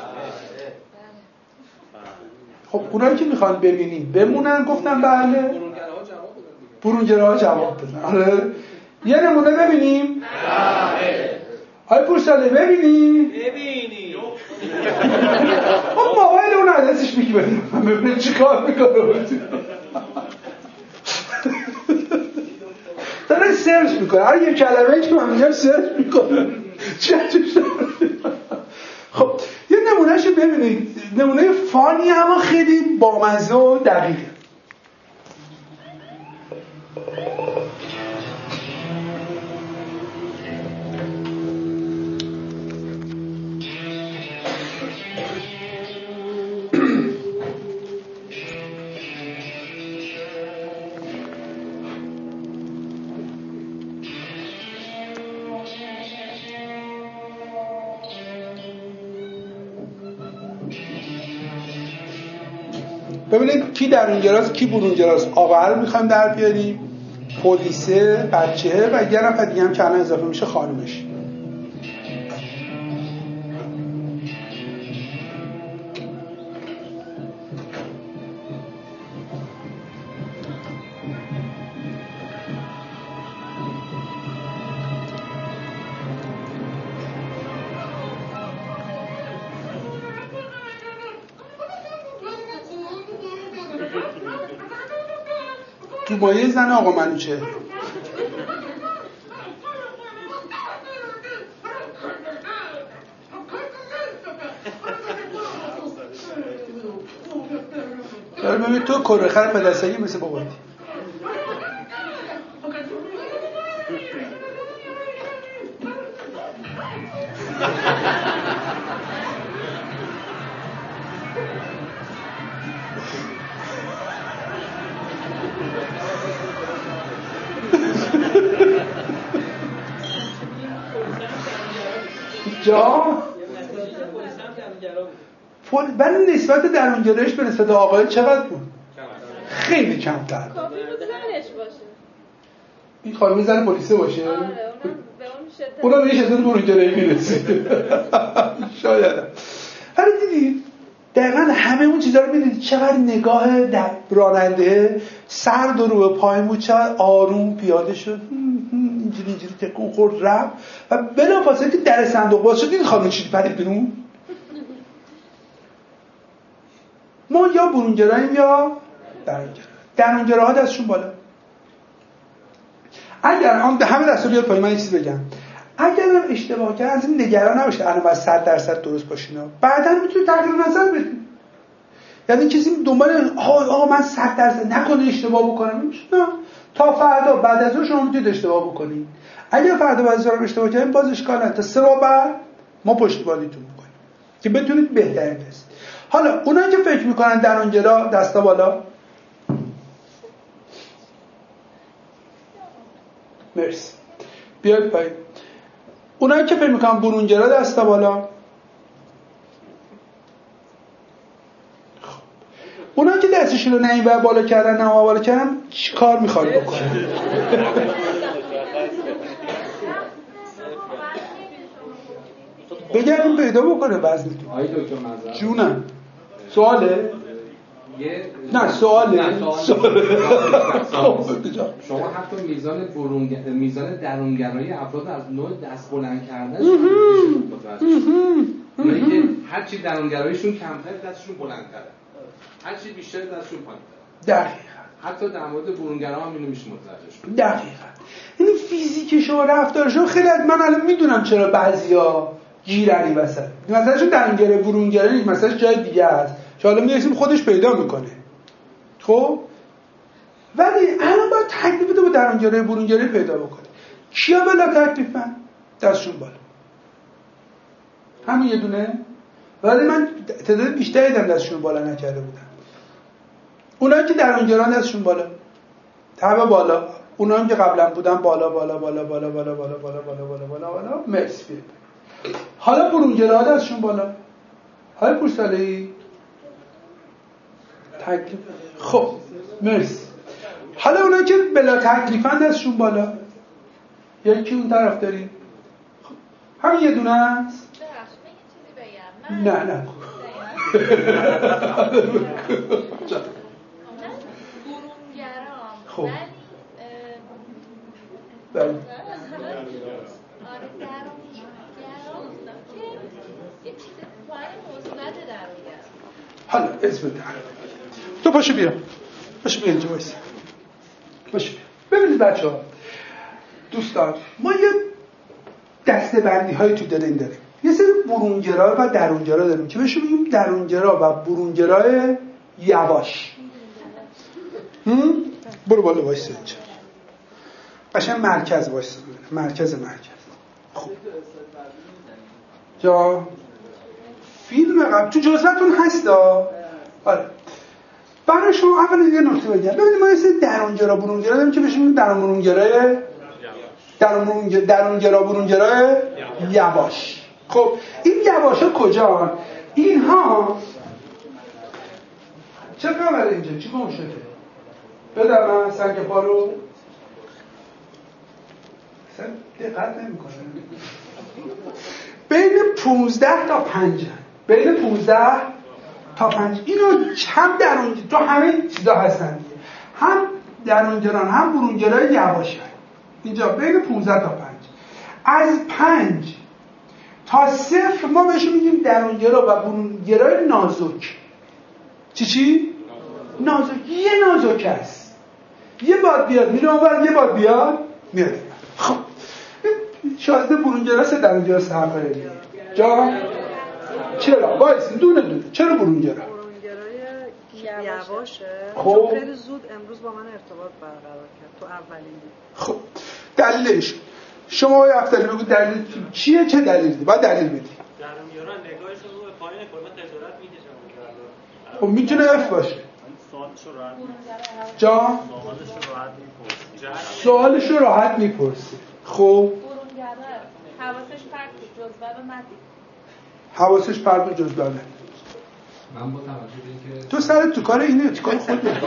خب اونایی که میخوان ببینیم بمونن. گفتم بله. برونگراها جواب بدن. آره یه نمونه ببینیم. بله. آی پورساله ببینیم. ببینیم. خب موبایل اون عدسش میگه ببینیم چی کار میکنه. داره سرچ میکنه. هر یه کلمه که من میگم سرچ میکنه. چه چه خب یه نمونهشو ببینید. نمونه فانی اما خیلی بامزه و دقیقه. ببینید کی درونگراست کی برونگراست. آقا رو میخوایم در بیاریم، پلیسه، بچه‌ه و یه نفر دیگه هم که الان اضافه میشه خانومش. تو مایه زن آقا منوچه. داره ببین تو کره خر پدستگی مثل باباتی. جا ولی نسبت درونگرایش به نسبت آقای چقدر بود؟ خیلی کمتر. کافی بود زنش باشه. این خانمی زن پلیسه باشه؟ آره اونم به یه شدت برونگرایی میرسید. شاید. ولی دیدید دقیقا همه اون چیزا رو میدید چقدر نگاه در راننده سر رو به پایین بود، چقدر آروم پیاده شد، اینجوری اینجوری تکون خورد رفت و بلافاصله که در صندوق باز شد دیدید خانم چی پرید بیرون. ما یا برونگراییم یا درونگرا. درونگراها دستشون بالا. اگر همه دستو بیاد پایین. من یه چیز بگم، اگر اشتباه کردن از این نگران نباشید الان باید صد درصد درست باشین، بعداً میتونید تغییر نظر بدید. یعنی کسی دنبال آقا آقا من صد درصد نکنه اشتباه بکنم، نه، تا فردا بعد از اون شما میتونید اشتباه بکنید. اگر فردا بعد از اون اشتباه کردین باز اشکال نداره، تا سه ماه بعد ما پشتیبانیتون میکنیم که بتونید بهترین رسید. حالا اونایی که فکر میکنن درونگرا دستا بالا. مرسی. بیاید پایین. اونایی که فکر میکنن برونگرا دستا بالا. اونایی که دستشون رو نه این بالا کردن نه بالا کردن چی کار میخواد بکنن؟ بگردیم پیدا بکنه وزنتون. آقای دکتر مزرعه جونم سواله؟ یه نه سواله. نه سوال. شما حتی میزان برونگ... میزان درونگرایی افراد از نوع دست بلند کردن اونایی که هر چی درونگراییشون کمتر دستشون بلندتره، هر چی بیشتر دستشون پایین‌تره. دقیقاً. حتی در مورد برونگرا هم اینو میشه متوجه شد. دقیقاً. این فیزیک شما رفتارشون خیلی از من الان میدونم چرا بعضیا گیرنی وسط. مثلا چون درونگرا برونگرا نیست، مثلا جای دیگه است. که حالا میرسیم خودش پیدا میکنه. خب ولی الان باید تکلیف تو با درونگرا برونگرا پیدا بکنه. کیا بالا تکلیفن؟ دستشون بالا. همین یه دونه. ولی من تعداد بیشتری دیدم دستشون بالا نکرده بودن. اونایی که درونگرا دستشون بالا. همه بالا. اونایی که قبلا بودن بالا بالا بالا بالا بالا بالا بالا بالا بالا بالا بالا مرسی. حالا برونگرا دستشون بالا. های پورسالی تکلیف. خب مرسی. حالا اونایی که بلا تکلیفن دستشون بالا. یکی اون طرف داریم. خب همین یه دونه است. نه نه خب بله حالا اسم در تو پاشو بیا پاشو بیا اینجا بایستی پاشو بیا. ببینید بچه ها دوستان ما یه دسته بندی های تو داریم داریم یه سری برونگرا و درونگرا داریم که بهشون میگیم درونگرا و برونگرای یواش. هم؟ برو بالا وایسا اینجا قشنگ مرکز وایسا مرکز مرکز. خب جا فیلم قبل تو جزوتون هستا. آره برای شما اول یه نکته بگم. ببینید ما یه سری درونگرا برونگرا داریم که بهشون میگیم درونگرای درونگرا درونگرا برونگرای یواش. خب این یواشا کجا؟ اینها چه خبره اینجا؟ چی گم شده؟ بدم من سنگ پا رو اصلا دقت نمی کنه. بین پونزده تا پنج بین پونزده تا پنج اینو هم درونگرا تو همه چیزا هستن دیگه. هم درونگران هم برونگرای یواشن. اینجا بین پونزده تا پنج. از پنج تا صفر ما بهش میگیم درونگرا و برونگرای نازک. چی چی؟ نازک. یه نازک است. یه بار بیاد میره اونور، یه بار بیاد میاد. خب شازده برونگرا سه درونگرا سه هم بره جا؟ چرا؟ وایسین دونه دونه. چرا برونگرا؟ برونگرای یواشه. خب خیلی زود امروز با من ارتباط برقرار کرد تو اولین دید. خب دلیلش شما آقای افتری بگو دلیل چیه؟ چه دلیلی؟ باید دلیل بدی. درونگرا نگاهشون رو به پایین کلا خجالت میکشن. خب میتونه اف باشه. سوالشو راحت جا؟ سوالشو راحت میپرسی. سوالشو راحت میپرسی. خب برونگرا حواسش پرت جزوه مدی. حواسش پرت جزوه مدی. من با توجه به اینکه تو سرت تو کار اینه تو کار خودت. من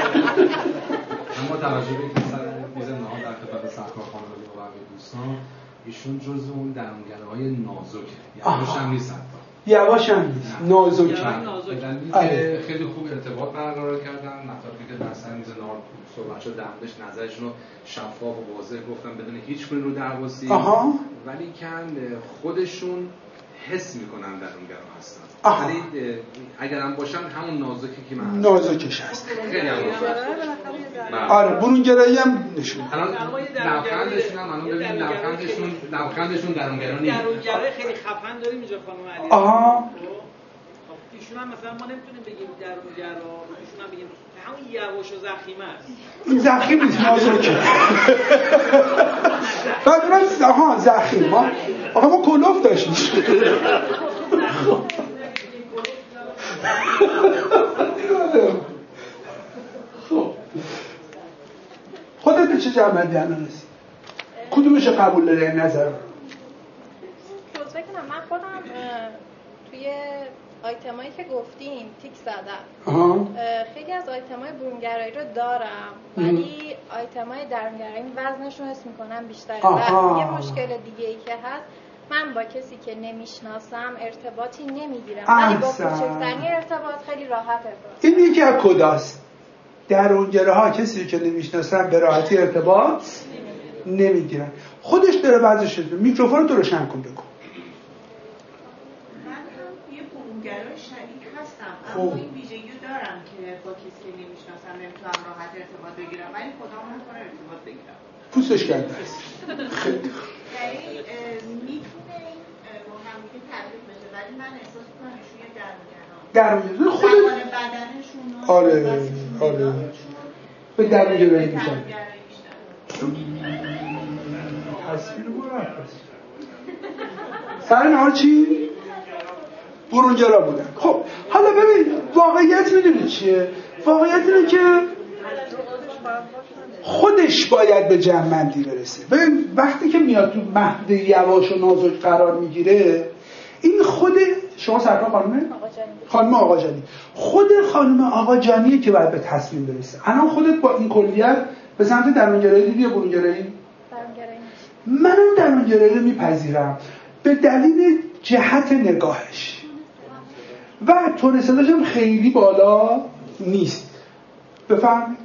با توجه به اینکه سر میز نهار در خدمت سرکار خانم و بقیه دوستان ایشون جزء اون درونگراهای نازکه. یواش هم نیست حتی. یواش هم نیست. نازکه. آره خیلی خوب ارتباط برقرار کردن. مطلبی که در سر میز نهار صحبت شد در موردش نظرشون رو شفاف و واضح گفتن بدون هیچ گونه رو درواسی. ولی کن خودشون حس میکنن درونگرا هستن. ولی اگر هم باشن همون نازکی که من نازکش هست. خیلی هم آره برونگرایی هم نشون. الان لبخندشون هم الان ببینید لبخندشون لبخندشون درونگرا نیست. درونگرای خیلی خفن داریم اینجا خانم علی. آها. ایشون ایشون هم مثلا ما نمیتونیم بگیم درونگرا، ایشون هم بگیم همون یواش و زخیمه است. این زخیم نیست، نازکه. بعد من آها زخیم ما آقا ما کلوف داشتیم. خب خودت به چه جمعیتی الان هستی؟ کدومش قبول داری این نظر رو؟ فکر کنم من خودم توی آیتمایی که گفتیم تیک زدم. خیلی از آیتمای برونگرایی رو دارم ولی آیتمای درونگرایی وزنشون حس میکنم بیشتره. و یه مشکل دیگه ای که هست من با کسی که نمیشناسم ارتباطی نمیگیرم ولی با کوچکترین ارتباط خیلی راحت ارتباط. این یکی از کداست. درونگراها کسی که نمیشناسن به راحتی ارتباط نمیگیرن. خودش داره بعضش شده. میکروفون تو روشن کن بگو. برونگرای شدید هستم اما این ویژگی دارم که با کسی که نمیشناسم نمیتونم راحت ارتباط بگیرم ولی خودم نمیتونم ارتباط بگیرم. پوستش کرده است. یعنی میتونه این با همدیگه تبدیل بشه ولی من احساس میکنم ایشون یه درونگرا. درونگرا خود بدنشون آره آره به درونگرایی میشن. تصویر برو سر نهار چی؟ برونگرا بودن. خب حالا ببین واقعیت میدونی چیه؟ واقعیت اینه که خودش باید به جمع‌بندی برسه. ببین وقتی که میاد تو مهد یواش و نازک قرار میگیره این خود شما سرکار خانمه؟ خانم آقاجانی خود خانم آقاجانیه که باید به تصمیم برسه. الان خودت با این کلیت به سمت درونگرایی دیدی یا برونگرایی؟ درونگرایی. منم درونگرایی رو میپذیرم به دلیل جهت نگاهش و تون صداش هم خیلی بالا نیست. بفهم؟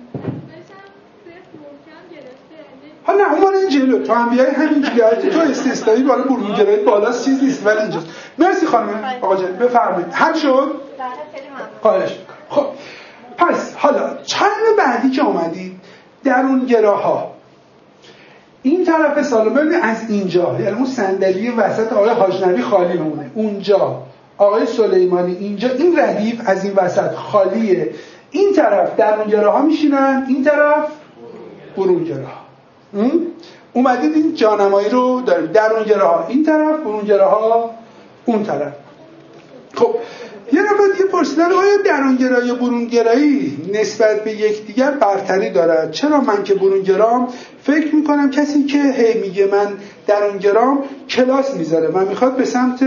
ها نه اون این جلو تو هم بیایی همین جلویت تو استثنایی بالا برونگرایی بالاست چیز نیست ولی اینجاست. مرسی خانم آقا جان بفرمایید. حل شد؟ خواهش میکنم. خب پس حالا چند بعدی که اومدی درونگراها این طرف سالن از اینجا یعنی اون صندلی وسط آقای حاجنبی خالی مونه اونجا آقای سلیمانی اینجا این ردیف از این وسط خالیه این طرف درونگراها میشینن این طرف برونگراها. اومدید این جانمایی رو داریم درونگراها این طرف برونگراها اون طرف. خب یه نفر یه پرسیدن آیا درونگرایی یا برونگرایی نسبت به یکدیگر برتری دارد؟ چرا من که برونگرام فکر میکنم کسی که هی میگه من درونگرام کلاس میذاره من میخواد به سمت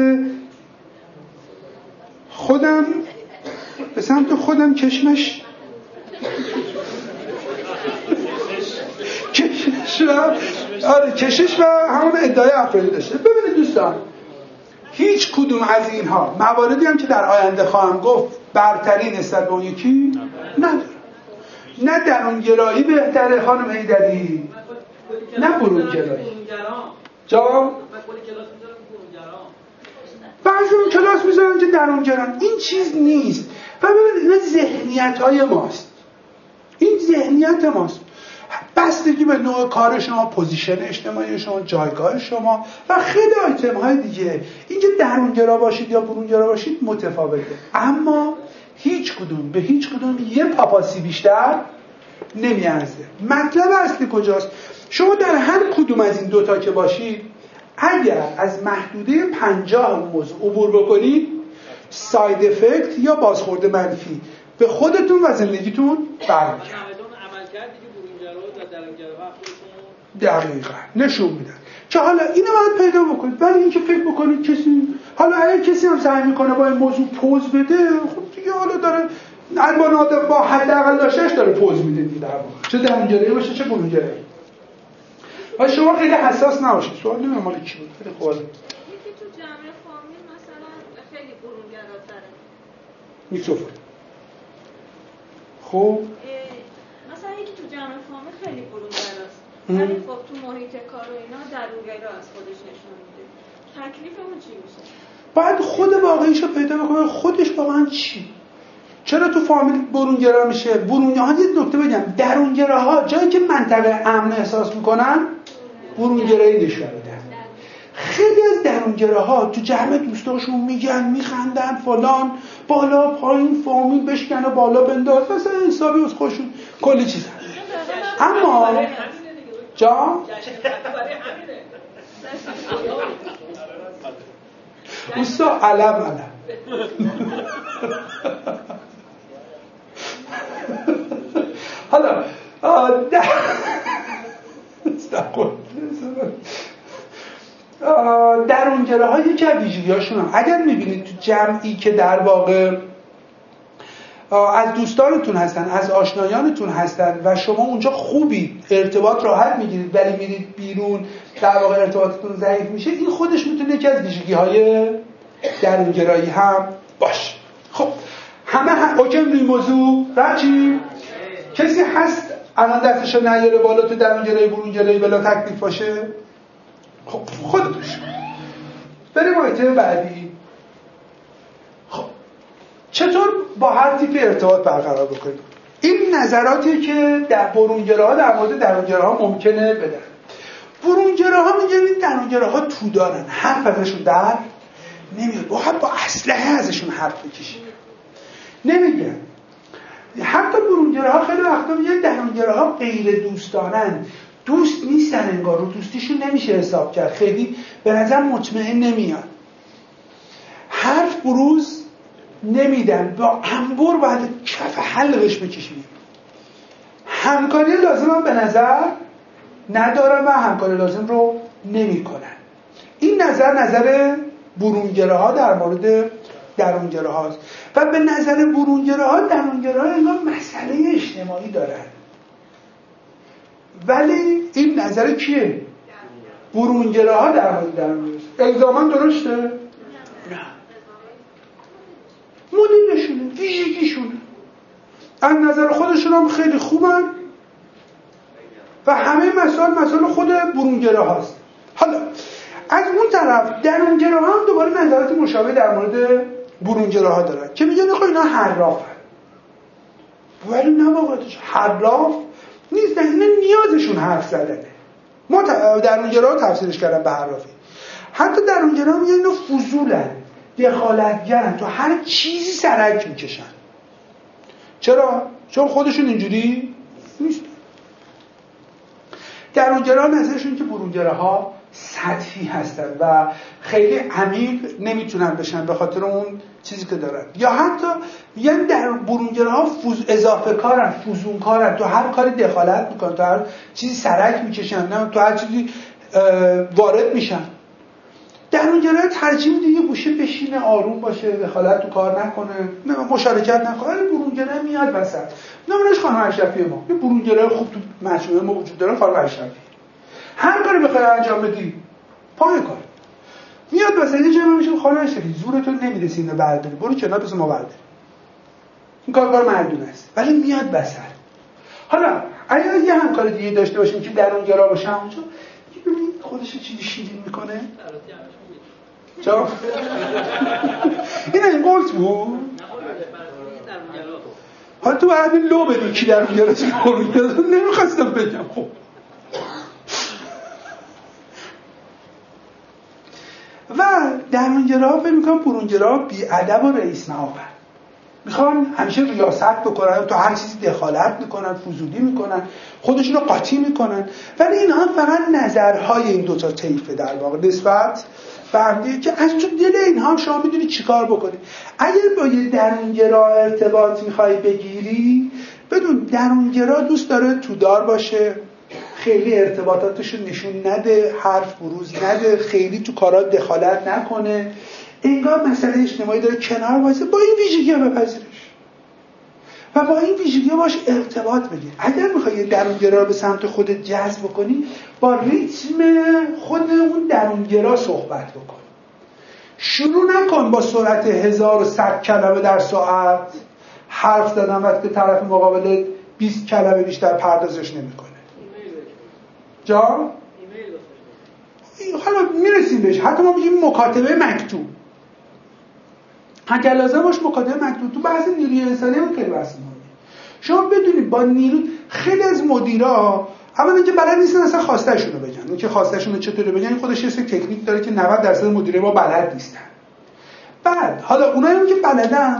خودم به سمت خودم کشمش کشش و آره کشش و همون ادعای افرادی داشته. ببینید دوستان هیچ کدوم از اینها مواردی هم که در آینده خواهم گفت برتری نسبت به اون یکی نداره. نه درونگرایی بهتره خانم حیدری نه برونگرایی. جا بعضی اون کلاس میذارن که درونگران این چیز نیست و ببینید اینا ذهنیت های ماست. این ذهنیت ماست بستگی به نوع کار شما پوزیشن اجتماعی شما جایگاه شما و خیلی آیتم های دیگه اینکه درونگرا باشید یا برونگرا باشید متفاوته اما هیچ کدوم به هیچ کدوم یه پاپاسی بیشتر نمیارزه. مطلب اصلی کجاست؟ شما در هر کدوم از این دوتا که باشید اگر از محدوده پنجاه موضوع عبور بکنید ساید افکت یا بازخورد منفی به خودتون و زندگیتون برمیگرده. دقیقا نشون میدن که حالا اینو باید پیدا بکنید ولی اینکه فکر بکنید کسی حالا اگه کسی هم سعی میکنه با این موضوع پوز بده خب دیگه حالا داره البان آدم با حداقل داشتهش داره پوز میده دیگه در واقع چه درونگرایی باشه چه برونگرایی. و شما خیلی حساس نباشید. سوال نمیدونم مال کی بود خیلی خوبه. یکی تو جمع فامیل مثلا خیلی برونگراتره. میکروفون. خب مثلا یکی تو جمع فامیل خیلی برونگراست. ولی خب تو محیط کار و اینا درونگرا از خودش نشون میده. تکلیفمون چی میشه؟ باید خود واقعیشو پیدا بکنه خودش واقعا چی؟ چرا تو فامیل برونگرا میشه؟ برونگراها یه نکته بگم درونگراها جایی که منطقه امن احساس میکنن برونگرایی نشون میدن. خیلی از درونگراها تو جمع دوستاشون میگن میخندن فلان بالا پایین فامیل بشکنه بالا بنداز مثلا حسابی از خوشون کلی چیز هست. اما جا اوستا علم علم حالا در درونگره ها یکی از ویژگی‌هاشون هم اگر میبینید تو جمعی که در واقع از دوستانتون هستن از آشنایانتون هستن و شما اونجا خوبی ارتباط راحت میگیرید ولی میرید بیرون در واقع ارتباطتون ضعیف میشه، این خودش میتونه یکی از ویژگی‌های درونگرایی هم باشه. خب همه هم اوکی روی موضوع رچی کسی هست الان دستشو نیاره بالا تو درونگرایی برونگرایی بلا تکلیف باشه؟ خب خودتوش بریم آیته بعدی. خب چطور با هر تیپی ارتباط برقرار بکنیم؟ این نظراتی که در برونگراها در مورد درونگراها ممکنه بدن. برونگراها میگن این درونگراها تو دارن، حرف ازشون در نمیاد، باید با اسلحه ازشون حرف بکشید. نمیگن. حتی برونگراها خیلی وقتا میگن درونگراها غیر دوستانن، دوست نیستن، انگار رو دوستیشون نمیشه حساب کرد، خیلی به نظر مطمئن نمیاد، حرف بروز نمیدن، با انبر باید کف حلقش بکشید. همکاری لازم هم به نظر ندارن و همکاری لازم رو نمی کنن. این نظر نظر برونگره ها در مورد درونگره هاست و به نظر برونگره ها درونگره ها انگار مسئله اجتماعی دارن. ولی این نظر کیه؟ برونگره ها در مورد درونگره هاست. الزاما درسته؟ نه. مدلشونه، ویژگیشونه، از نظر خودشون هم خیلی خوبن و همه مسائل مسائل خود برونگره هاست. حالا از اون طرف درونگره ها هم دوباره نظرات مشابه در مورد برونگره ها دارن که میگن آقا اینا حرافن، ولی نه واقعیتش حراف نیست، اینا نیازشون حرف زدنه. ما درونگره ها تفسیرش کردن به حرافی. حتی درونگره ها میگن اینا فضولن، دخالتگرن، تو هر چیزی سرک میکشن. چرا؟ چون خودشون اینجوری نیست. درونگره ها نظرشون که برونگره ها سطحی هستن و خیلی عمیق نمیتونن بشن به خاطر اون چیزی که دارن، یا حتی میگن در برونگره ها فوز اضافه کارن، فوزون کارن، تو هر کاری دخالت میکنن، تو هر چیزی سرک میکشن، نه تو هر چیزی وارد میشن. درونگره ها ترجیح میده یه گوشه بشینه آروم باشه، دخالت تو کار نکنه، نه مشارکت نکنه. برونگره میاد وسط. نمونهش خانم اشرفی ما، یه برونگره خوب تو مجموعه ما وجود داره، خانم اشرفی. هر کاری بخوای انجام بدی پای کار میاد واسه یه جمع میشه خانم اشرفی زورتون نمیرسه اینو برداری، برو کنار بس ما برداریم. این کار کار مردونه است ولی میاد وسط. حالا اگه یه همکار دیگه داشته باشیم که درونگرا باشه اونجا ببین خودش چیزی شیرین میکنه. چرا؟ این این قلت بود؟ حالا تو باید این لو بدی کی درونگرا چی برونگرا نمیخواستم بگم. خب و درونگره ها فکر میکنم برونگره ها بی‌ادب و رئیس مآبن، میخوان همیشه ریاست بکنن، تو هر چیزی دخالت میکنن، فضولی میکنن، خودشون رو قاطی میکنن. ولی اینها فقط نظرهای این دوتا طیفه در واقع نسبت به که از تو دل اینها شما میدونی چیکار بکنی. اگر با یه درونگره ارتباط میخوای بگیری بدون درونگره دوست داره تودار باشه، خیلی ارتباطاتشو نشون نده، حرف بروز نده، خیلی تو کارات دخالت نکنه، انگار مسئله اجتماعی داره کنار وایسه. با این ویژگی‌ها بپذیرش و با این ویژگی‌ها باش ارتباط بگیر. اگر می‌خوای درونگرا رو به سمت خودت جذب کنی با ریتم خود اون درونگرا صحبت بکن. شروع نکن با سرعت هزار و صد کلمه در ساعت حرف زدن وقتی طرف مقابل بیست کلمه بیشتر پردازش نمی‌کنه. جا؟ حالا میرسیم بهش. حتی ما میگیم مکاتبه مکتوب. اگر لازم باشه مکاتبه مکتوب. تو بحث نیروی انسانی هم خیلی بحث مهمه. شما بدونید با نیرو خیلی از مدیرا اولا که بلد نیستن اصلا خواسته‌شون رو بگن. اون که خواسته‌شون رو چطوری بگن خودش یه سری تکنیک داره که نود درصد مدیرای ما بلد نیستن. بعد حالا اونایی هم که بلدن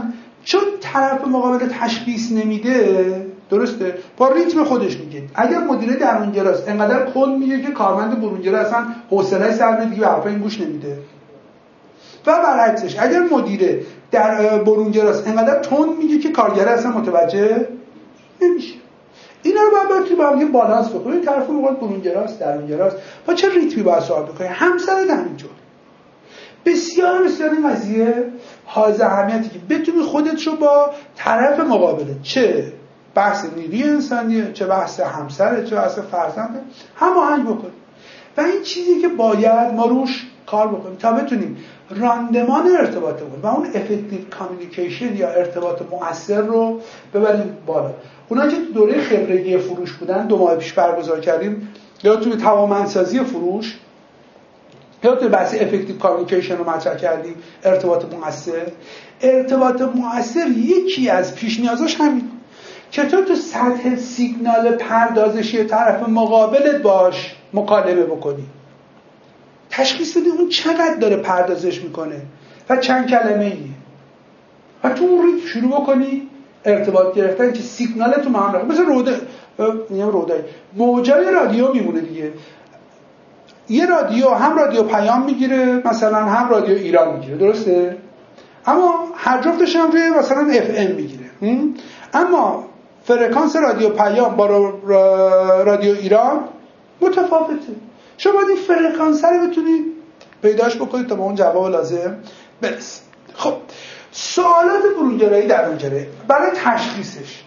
چون طرف مقابل تشخیص نمیده، درسته، با ریتم خودش میگه. اگر مدیر درونگراست انقدر کل میگه که کارمند برونگرا اصلا حوصله سر دیگه به حرف این گوش نمیده. و برعکسش اگر مدیر در برونگراست انقدر تند میگه که کارگر اصلا متوجه نمیشه. اینا رو باید توی با هم بالانس بکنید. طرف مقابل برونگراست، درونگراست، با چه ریتمی باید سوال بکنید. همسرت همینجور. بسیار بسیار این قضیه حائز اهمیتی که بتونی خودت رو با طرف مقابله، چه بحث نیروی انسانیه، چه بحث همسره، چه بحث فرزنده، هماهنگ بکنی. و این چیزی که باید ما روش کار بکنیم تا بتونیم راندمان ارتباطمون و اون افکتیو کامیونیکیشن یا ارتباط مؤثر رو ببریم بالا. اونا که تو دوره خبرگی فروش بودن دو ماه پیش برگزار کردیم، یا توی توانمندسازی فروش، یا توی بحث افکتیو کامیونیکیشن رو مطرح کردیم، ارتباط مؤثر. ارتباط مؤثر یکی از پیش نیازاش همین، چطور تو سطح سیگنال پردازشی طرف مقابلت باش مکالمه بکنی، تشخیص بدی اون چقدر داره پردازش میکنه و چند کلمه ایه، و تو اون رو شروع بکنی ارتباط گرفتن که سیگنال تو هم رخ. مثل روده میگم روده موجای رادیو میمونه دیگه. یه رادیو هم رادیو پیام میگیره، مثلا هم رادیو ایران میگیره، درسته؟ اما هر جفتش هم روی مثلا اف ام میگیره. اما فرکانس رادیو پیام با رادیو ایران متفاوته. شما باید این فرکانس رو بتونید پیداش بکنید تا به اون جواب لازم برسید. خب سوالات برونگرایی درونگرایی برای تشخیصش،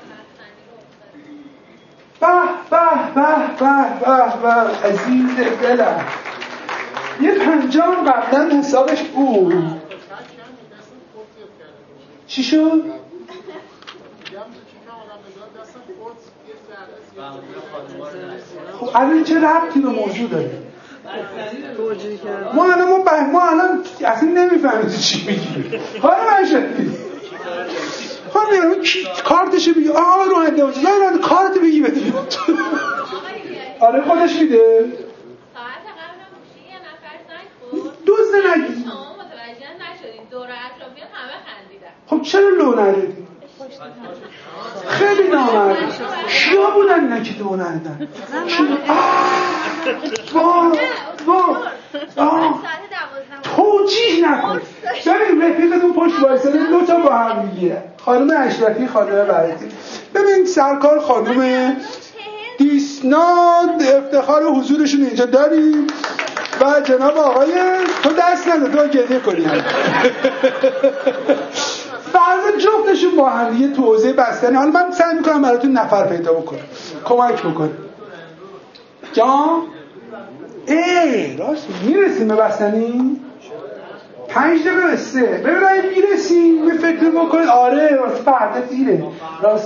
به به به به به به عزیز دلم، یه پنجام قبلا حسابش بود. چی شد؟ خب الان چه ربطی به موضوع داره؟ ما الان ما, بح... ما الان اصلا نمیفهمید چی میگی. حالا من شدی خواهم میگم کارتشو بگی آقا رو هنده باشه، نه نه کارت بگی بدیم. آره خودش میده. ساعت قبلم گوشی یه نفر زنگ خورد، دوست نگی شما متوجه نشدین، دور اطرافیان همه خندیدن. خب چرا لو ندادی؟ خیلی نامرد. کیا بودن اینا که دو ندادن؟ واه واه واه توجیه نکن. ببین رفیقتون پشت وایساده دو تا با هم میگیره، خانم اشرفی خانم برتی. ببین سرکار خانم دیسناد افتخار حضورشون اینجا داریم و جناب آقای تو دست نده تو گریه کنی. فرض جفتشون با هم دیگه تو حوزه بستنی. حالا من سعی میکنم براتون نفر پیدا بکنم، کمک بکنم. جان ای راست میرسیم به بستنی؟ پنج دقیقه به سه. ببین اگه میرسیم یه فکر بکنید. آره راست فردا دیره. راست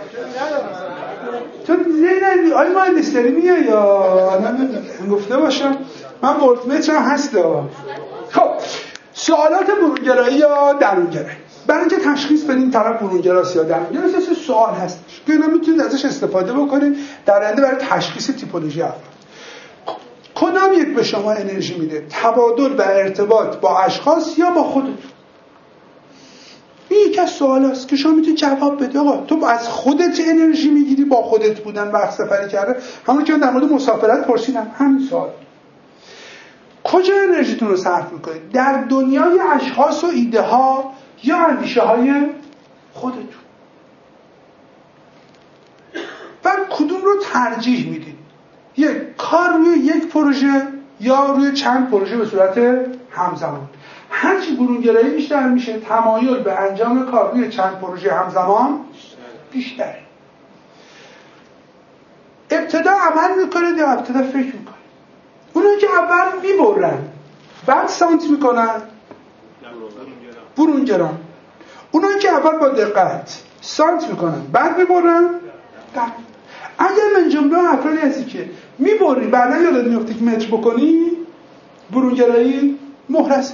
تو زیدن آیا مهندس داری میای یا من گفته باشم من ولتمترم هست. خب سوالات برونگرایی یا درونگرایی برای اینکه تشخیص بدیم طرف برونگراست یا درونگراست، اصلا سوال هستش که اینا میتونید ازش استفاده بکنید در آینده برای تشخیص تیپولوژی افراد. کدام یک به شما انرژی میده؟ تبادل و ارتباط با اشخاص یا با خودتون؟ این یک از سوال است که شما میتونید جواب بدی. آقا تو از خودت انرژی میگیری، با خودت بودن وقت سپری کرده، همون که در مورد مسافرت پرسیدم همین سوال. کجا انرژیتون رو صرف میکنید؟ در دنیای اشخاص و ایده ها یا اندیشه های خودتون؟ و کدوم رو ترجیح میدید؟ یک کار روی یک پروژه یا روی چند پروژه به صورت همزمان؟ هرچی برونگرایی بیشتر میشه تمایل به انجام کار روی چند پروژه همزمان بیشتره. ابتدا عمل میکنید یا ابتدا فکر میکنید؟ اونایی که اول میبرن بعد سانت میکنن برونگران. اونایی که اول با دقت سانت میکنن بعد میبرن. اگر من جمله افرادی هستی که میبری بعدا یادت میفته که متر بکنی، برونگرایی مهرسه.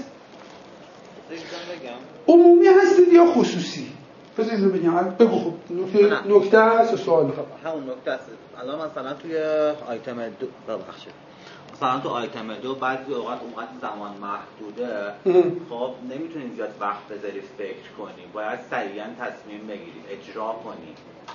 عمومی هستید یا خصوصی؟ بذار اینو بگم. بگو خب نکته نکته است و سوال. همون نکته است. الان مثلا توی آیتم دو ببخشید مثلا تو آیتم دو بعضی اوقات اونقدر زمان محدوده خب نمیتونی زیاد وقت بذاری فکر کنی، باید سریعا تصمیم بگیری اجرا کنی.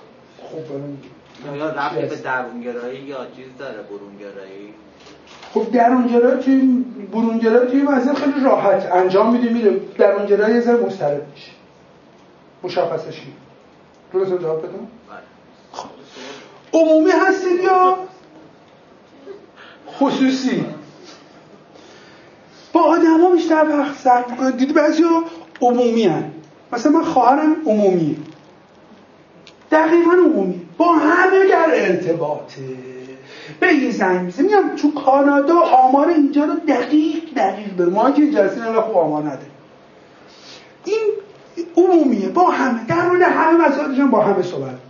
خب یا رفتی به درونگرایی یا چیز داره برونگرایی؟ خب درونگرایی توی برونگرایی توی وضعیت خیلی راحت انجام میده میره، درونگرایی یه ذره مضطرب میشه. مشخصش اینه. درست جواب بدم؟ خب عمومی هستید یا خصوصی؟ با آدم ها بیشتر وقت صرف میکنید. دیدی بعضی ها عمومی هست، مثلا من خواهرم عمومی، دقیقا عمومی، با همه در ارتباطه، به این زنگ میزه. میگم تو کانادا آمار اینجا رو دقیق دقیق بر ما که اینجا هستین الان خوب آمار نده، این عمومیه، با همه در مورد همه مسائلشون با همه صحبت میکنه.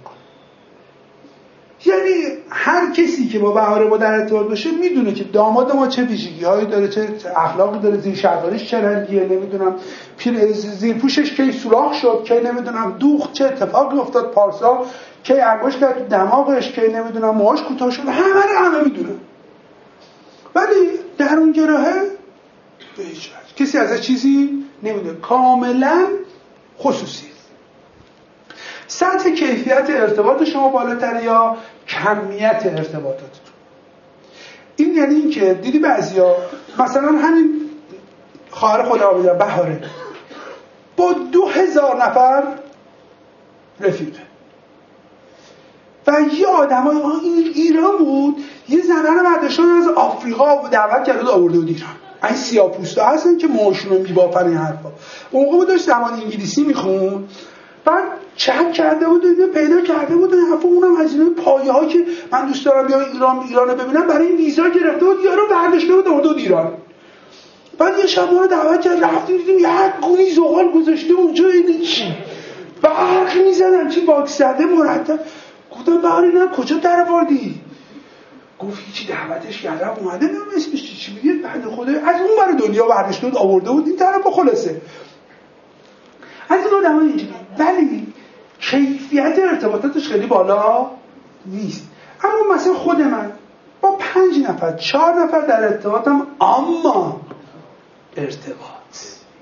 یعنی هر کسی که با بهار ما در ارتباط باشه میدونه که داماد ما چه ویژگی‌هایی داره، چه اخلاقی داره، زیر شلوارش چه رنگیه، نمیدونم پیر زیر پوشش کی سوراخ شد، کی نمیدونم دوخت، چه اتفاقی افتاد پارسا، کی انگشت کرد تو دماغش، کی نمیدونم موهاش کوتاه شد، همه رو همه میدونه. ولی در اون گراهه به هیچ وجه کسی ازش چیزی نمیدونه، کاملا خصوصی. سطح کیفیت ارتباط شما بالاتره یا کمیت ارتباطاتتون؟ این یعنی این که دیدی بعضیا مثلا همین خواهر خدا بوده بهاره با دو هزار نفر رفیقه و یه آدم های این ایران بود، یه زنه رو برداشتن از آفریقا و دعوت کرده آورده بود ایران. این سیاه پوستا هستن که موهاشون رو میبافن این حرفا. اون موقع بود داشت زبان انگلیسی میخوند، بعد چک کرده بود و پیدا کرده بود این حرفا، اونم از این پایه ها که من دوست دارم بیام ایران ایران رو ببینم، برای این ویزا گرفته بود، یارو برداشته بود آورده بود ایران. بعد یه شب ما رو دعوت کرد، رفتیم دیدیم یه گونی زغال گذاشته اونجا، این چی برق میزدن چی باکس زده مرتب. گفتم بهاری نه کجا در آوردی؟ گفت هیچی دعوتش کردم اومده، نمیدونم اسمش چی چی میگه، بعد خدا از اون برای دنیا برداشته بود آورده بود این طرف. خلاصه از این آدم های اینجوری، ولی کیفیت ارتباطاتش خیلی بالا نیست. اما مثلا خود من با پنج نفر چهار نفر در ارتباطم، اما ارتباط،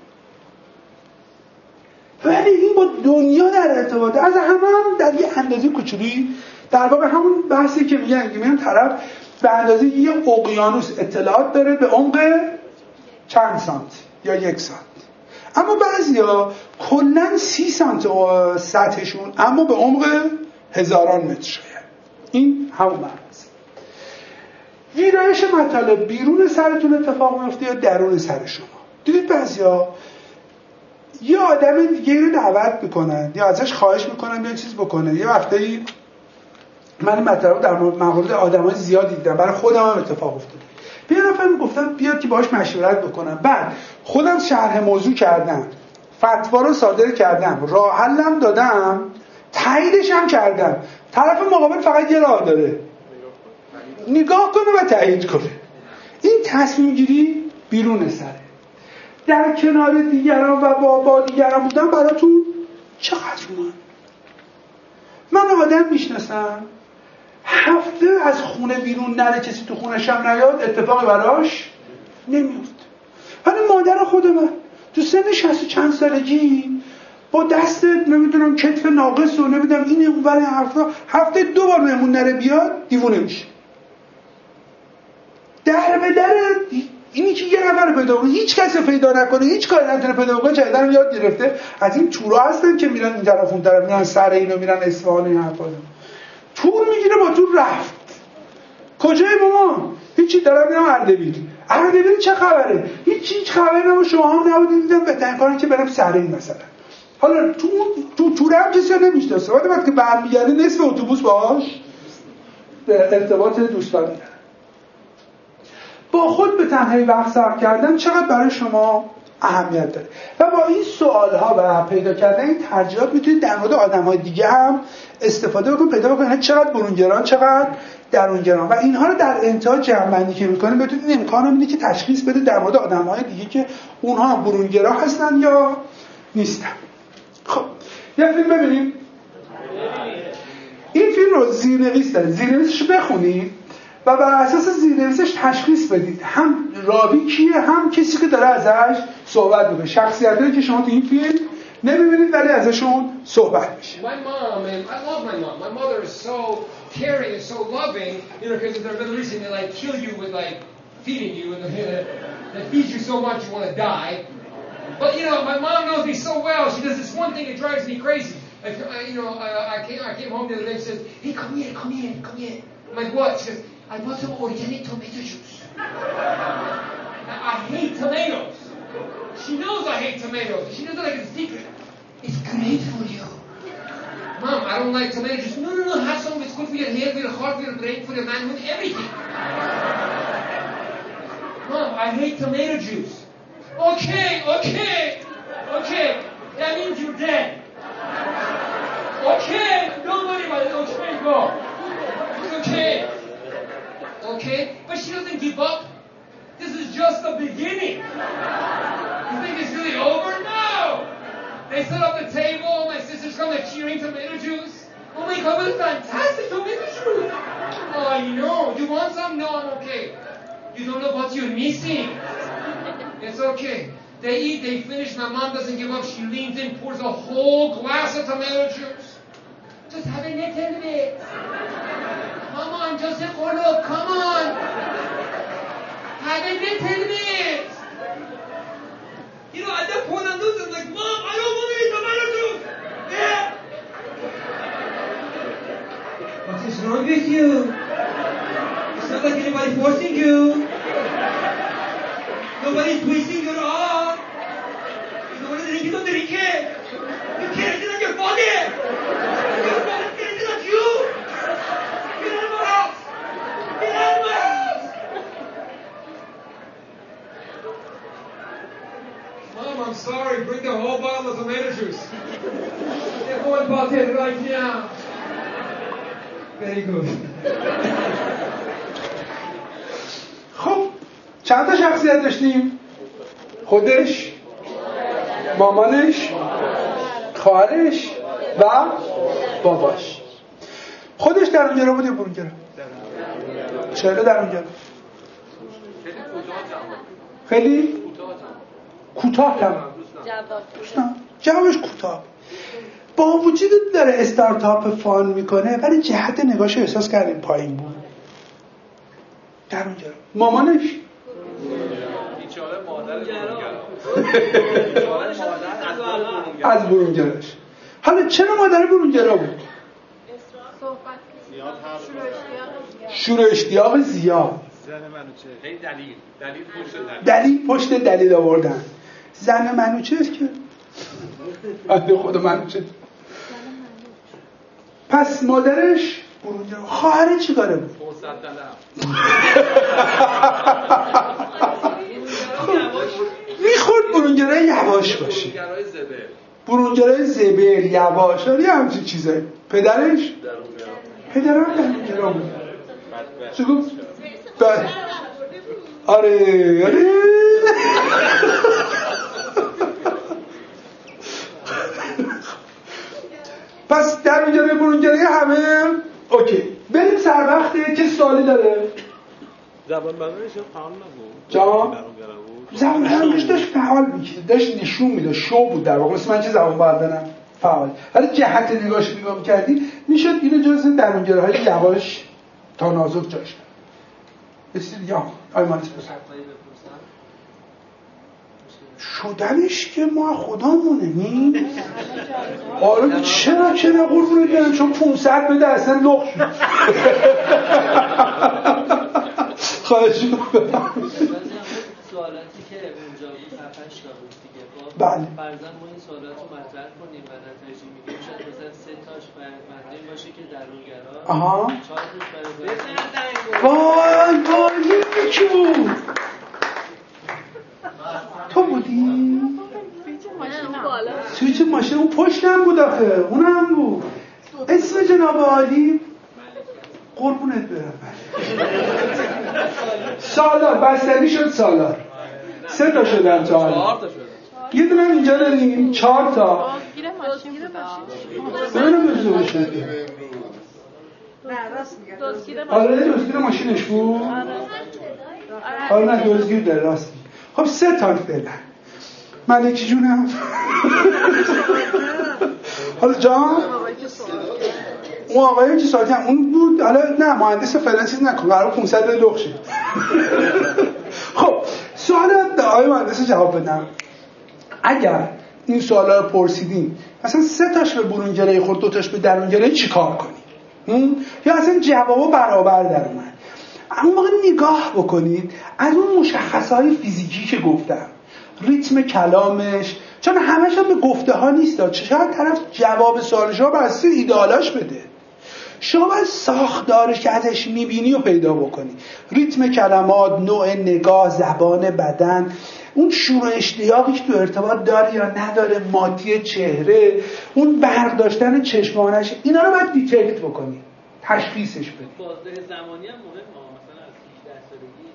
ولی این با دنیا در ارتباطه، از همه هم در یه اندازه کوچولی. در واقع همون بحثی که میگن که میگن طرف به اندازه یه اقیانوس اطلاعات داره به عمق چند سانتی یا یک سانت، اما بعضیا کلاً سی سانت سطحشون اما به عمق هزاران متر شاید. این همون بحث. ویرایش مطالب بیرون سرتون اتفاق میفته یا درون سر شما؟ دیدید بعضیا یه آدم دیگه رو دعوت میکنن یا ازش خواهش میکنن یه چیز بکنه. یه وقتی من مطلب در مورد آدمای زیادی دیدم، برای خودم هم اتفاق افتاده. به یه نفر میگفتم بیاد که باهاش مشورت بکنم، بعد خودم شرح موضوع کردم، فتوا رو صادر کردم، راه حلم دادم، تاییدش هم کردم. طرف مقابل فقط یه راه داره، نگاه کنه و تایید کنه. این تصمیم گیری بیرون سره. در کنار دیگران و با, با دیگران بودن براتون چقدر مهمه؟ من آدم میشناسم هفته از خونه بیرون نره، کسی تو خونش هم نیاد، اتفاقی براش نمیفته. ولی مادر خود من تو سن شصت و چند سالگی با دست نمیدونم کتف ناقص و نمیدونم این اون برای حرفا، هفته دو بار مهمون نره بیاد دیوونه میشه. در به در اینی که یه نفر پیدا کنه، هیچ کس پیدا نکنه، هیچ کاری نتونه پیدا کنه، چه آدم یاد گرفته. از این تورا هستن که میرن این طرف اون طرف، میرن سر اینو، میرن اصفهان، این حرفا. تور میگیره با تور رفت. کجای مامان؟ هیچی، دارم میرم اردبیل. اردبیل چه خبره؟ هیچ هیچ خبری نبود، شما هم نبودید. دیدم بهترین کاری که برم سر این مثلا. حالا تو تو تور هم کسی نمیشناسه، ولی وقتی برمیگرده نصف اتوبوس باهاش به ارتباط دوستانه داره. با خود به تنهایی وقت صرف کردن چقدر برای شما اهمیت داره؟ و با این سوال‌ها و پیدا کردن این ترجیحات میتونید در مورد آدم‌های دیگه هم استفاده بکنید، پیدا بکنید چقدر برونگران چقدر درونگران، و اینها رو در انتها جمع‌بندی که می‌کنید بتونید امکان میده که تشخیص بده در مورد آدم‌های دیگه که اونها برونگرا هستن یا نیستن. خب یه فیلم ببینیم. این فیلم رو زیرنویس داره، زیرنویسش بخونید و بر اساس زیرنویسش تشخیص بدید هم راوی کیه هم کسی که داره ازش صحبت میکنه. شخصیتایی که شما تو این فیلم نمیبینید ولی ازشون صحبت میشه. My mom, and I love my mom. My mother is so caring and so loving, you know, because in the Middle East, they like kill you with like feeding you, and they feed you so much you want to die. But you know, my mom knows me so well. She does this one thing that drives me crazy. Like, I, you know, I, I came, I came home the other day and says, "Hey, come here, come here, come here." I'm like, "What?" She goes, "I bought some organic tomato juice." Now, I hate tomatoes. She knows I hate tomatoes. She knows that like it's a secret. It's great for you. Mom, I don't like tomato juice. No, no, no, have some. It's good for your hair, for your heart, for your brain, for your manhood, everything. Mom, I hate tomato juice. Okay, okay, okay. That means you're dead. Okay, don't worry about it. Okay, go. It's okay. Okay, but she doesn't give up. This is just the beginning. You think it's really over? No! They set up the table, my sisters come, they're cheering tomato juice. Oh my God, what a fantastic tomato juice! Oh, I know. You want some? No, I'm okay. You don't know what you're missing. It's okay. They eat, they finish, my mom doesn't give up. She leans in, pours a whole glass of tomato juice. Just have a little bit. Come on, Joseph Orlo, come on. Have a little bit. You know, at that point I'm losing, like, Mom, I don't want to eat tomato juice. Yeah. What is wrong with you? It's not like anybody forcing you. Nobody's twisting your arm. You don't want to drink it, don't drink it. You can't do that your body. Your body can't do that you. Get out of my house. Get out of my house. Mom, I'm sorry. Bring the whole bottle of tomato juice. Get one bottle right now. Very good. خب چند تا شخصیت داشتیم؟ خودش، مامانش، خواهرش و باباش. خودش در اونجا بود یا برونجا؟ چرا در اونجا؟ خیلی کوتاه تمام. جوابش کوتاه. با وجود داره استارتاپ فان میکنه ولی جهت نگاهش احساس کردیم پایین بود. در اونجا مامانش بیچاره مادر از برونگراش. حالا چرا مادر برونگرا بود؟ شور اشتیاق زیاد. دلیل دلیل پشت دلیل پشت دلیل آوردن. زن منوچهر که بنده خود منوچهر. پس مادرش برونگرا. خواهر چی کاره بود؟ فرصت طلب. میخورد برونگرای یواش باشه. برونگرای زبل. برونگرای زبل یواش. آره همچین چیزایی. پدرش؟ پدرم برونگرا بود. چی گفت؟ بله. آره آره. پس در اونجا به برونگرای همه اوکی. بریم سر وقته که سوالی داره. زبان برنامه‌ش فعال نبود. جان زبان برنامه‌ش داشت فعال می‌کرد. داشت نشون میداد شو بود در واقع. مثل من که زبان برنامه‌ام فعال. ولی جهت نگاهش نگاه می‌کردی میشد اینو جزء درونگرای‌های یواش تا نازک جاش. بسیار یا آیمانس بپرسم. شدنش که ما خدامونه نیم. آره چرا چرا قربونت برم چون پانصد بده اصلا لخ شد. خواهش می‌کنم. سوالاتی که اونجا بود هفتش تا بود دیگه. بله. فرضاً ما این سوالات رو مطرح کنیم و نتایج میگیم شاید مثلا سه تاش برای باشه که درونگرا. آها. چهار تاش برای وای وای کی بود؟ تو بودی؟ سویچ ماشین اون پشتم بود آخه. اونم بود. اسم جناب عالی قربونت برم. سالار بستنی شد سالار. سه تا شدن چهار تا شدن. یه دونه اینجا داریم چهار تا. گیر ماشین گیر ماشین. ببینم بزرگ شده. نه راست میگه دزدگیر آره دزدگیر ماشینش بود. آره آره نه دزدگیر در راست میگه. خب سه تا فعلا ملکی جونم حالا جان اون آقایی که ساعتی هم اون بود. حالا نه مهندس فعلا چیز نکن قرار پانصد لخ شد. خب سوالات آقای مهندس جواب بدم. اگر این سوالا رو پرسیدیم مثلا سه تاش به برونگره خورد دو تاش به درونگره چی کار کنید؟ یا اصلا جوابا برابر در اومد. اما موقع نگاه بکنید از اون مشخصهای فیزیکی که گفتم، ریتم کلامش، چون همش هم به گفته ها نیست، شاید طرف جواب سوالش ها بر اساس ایدئالاش بده. شما باید ساختارش که ازش میبینی و پیدا بکنی، ریتم کلمات، نوع نگاه، زبان بدن، اون شور و اشتیاقی که تو ارتباط داره یا نداره، ماتی چهره، اون برداشتن چشمانش، اینا رو باید دیتکت بکنی، تشخیصش بدی. بازده زمانی هم مهمه، مثلا از هجده سالگی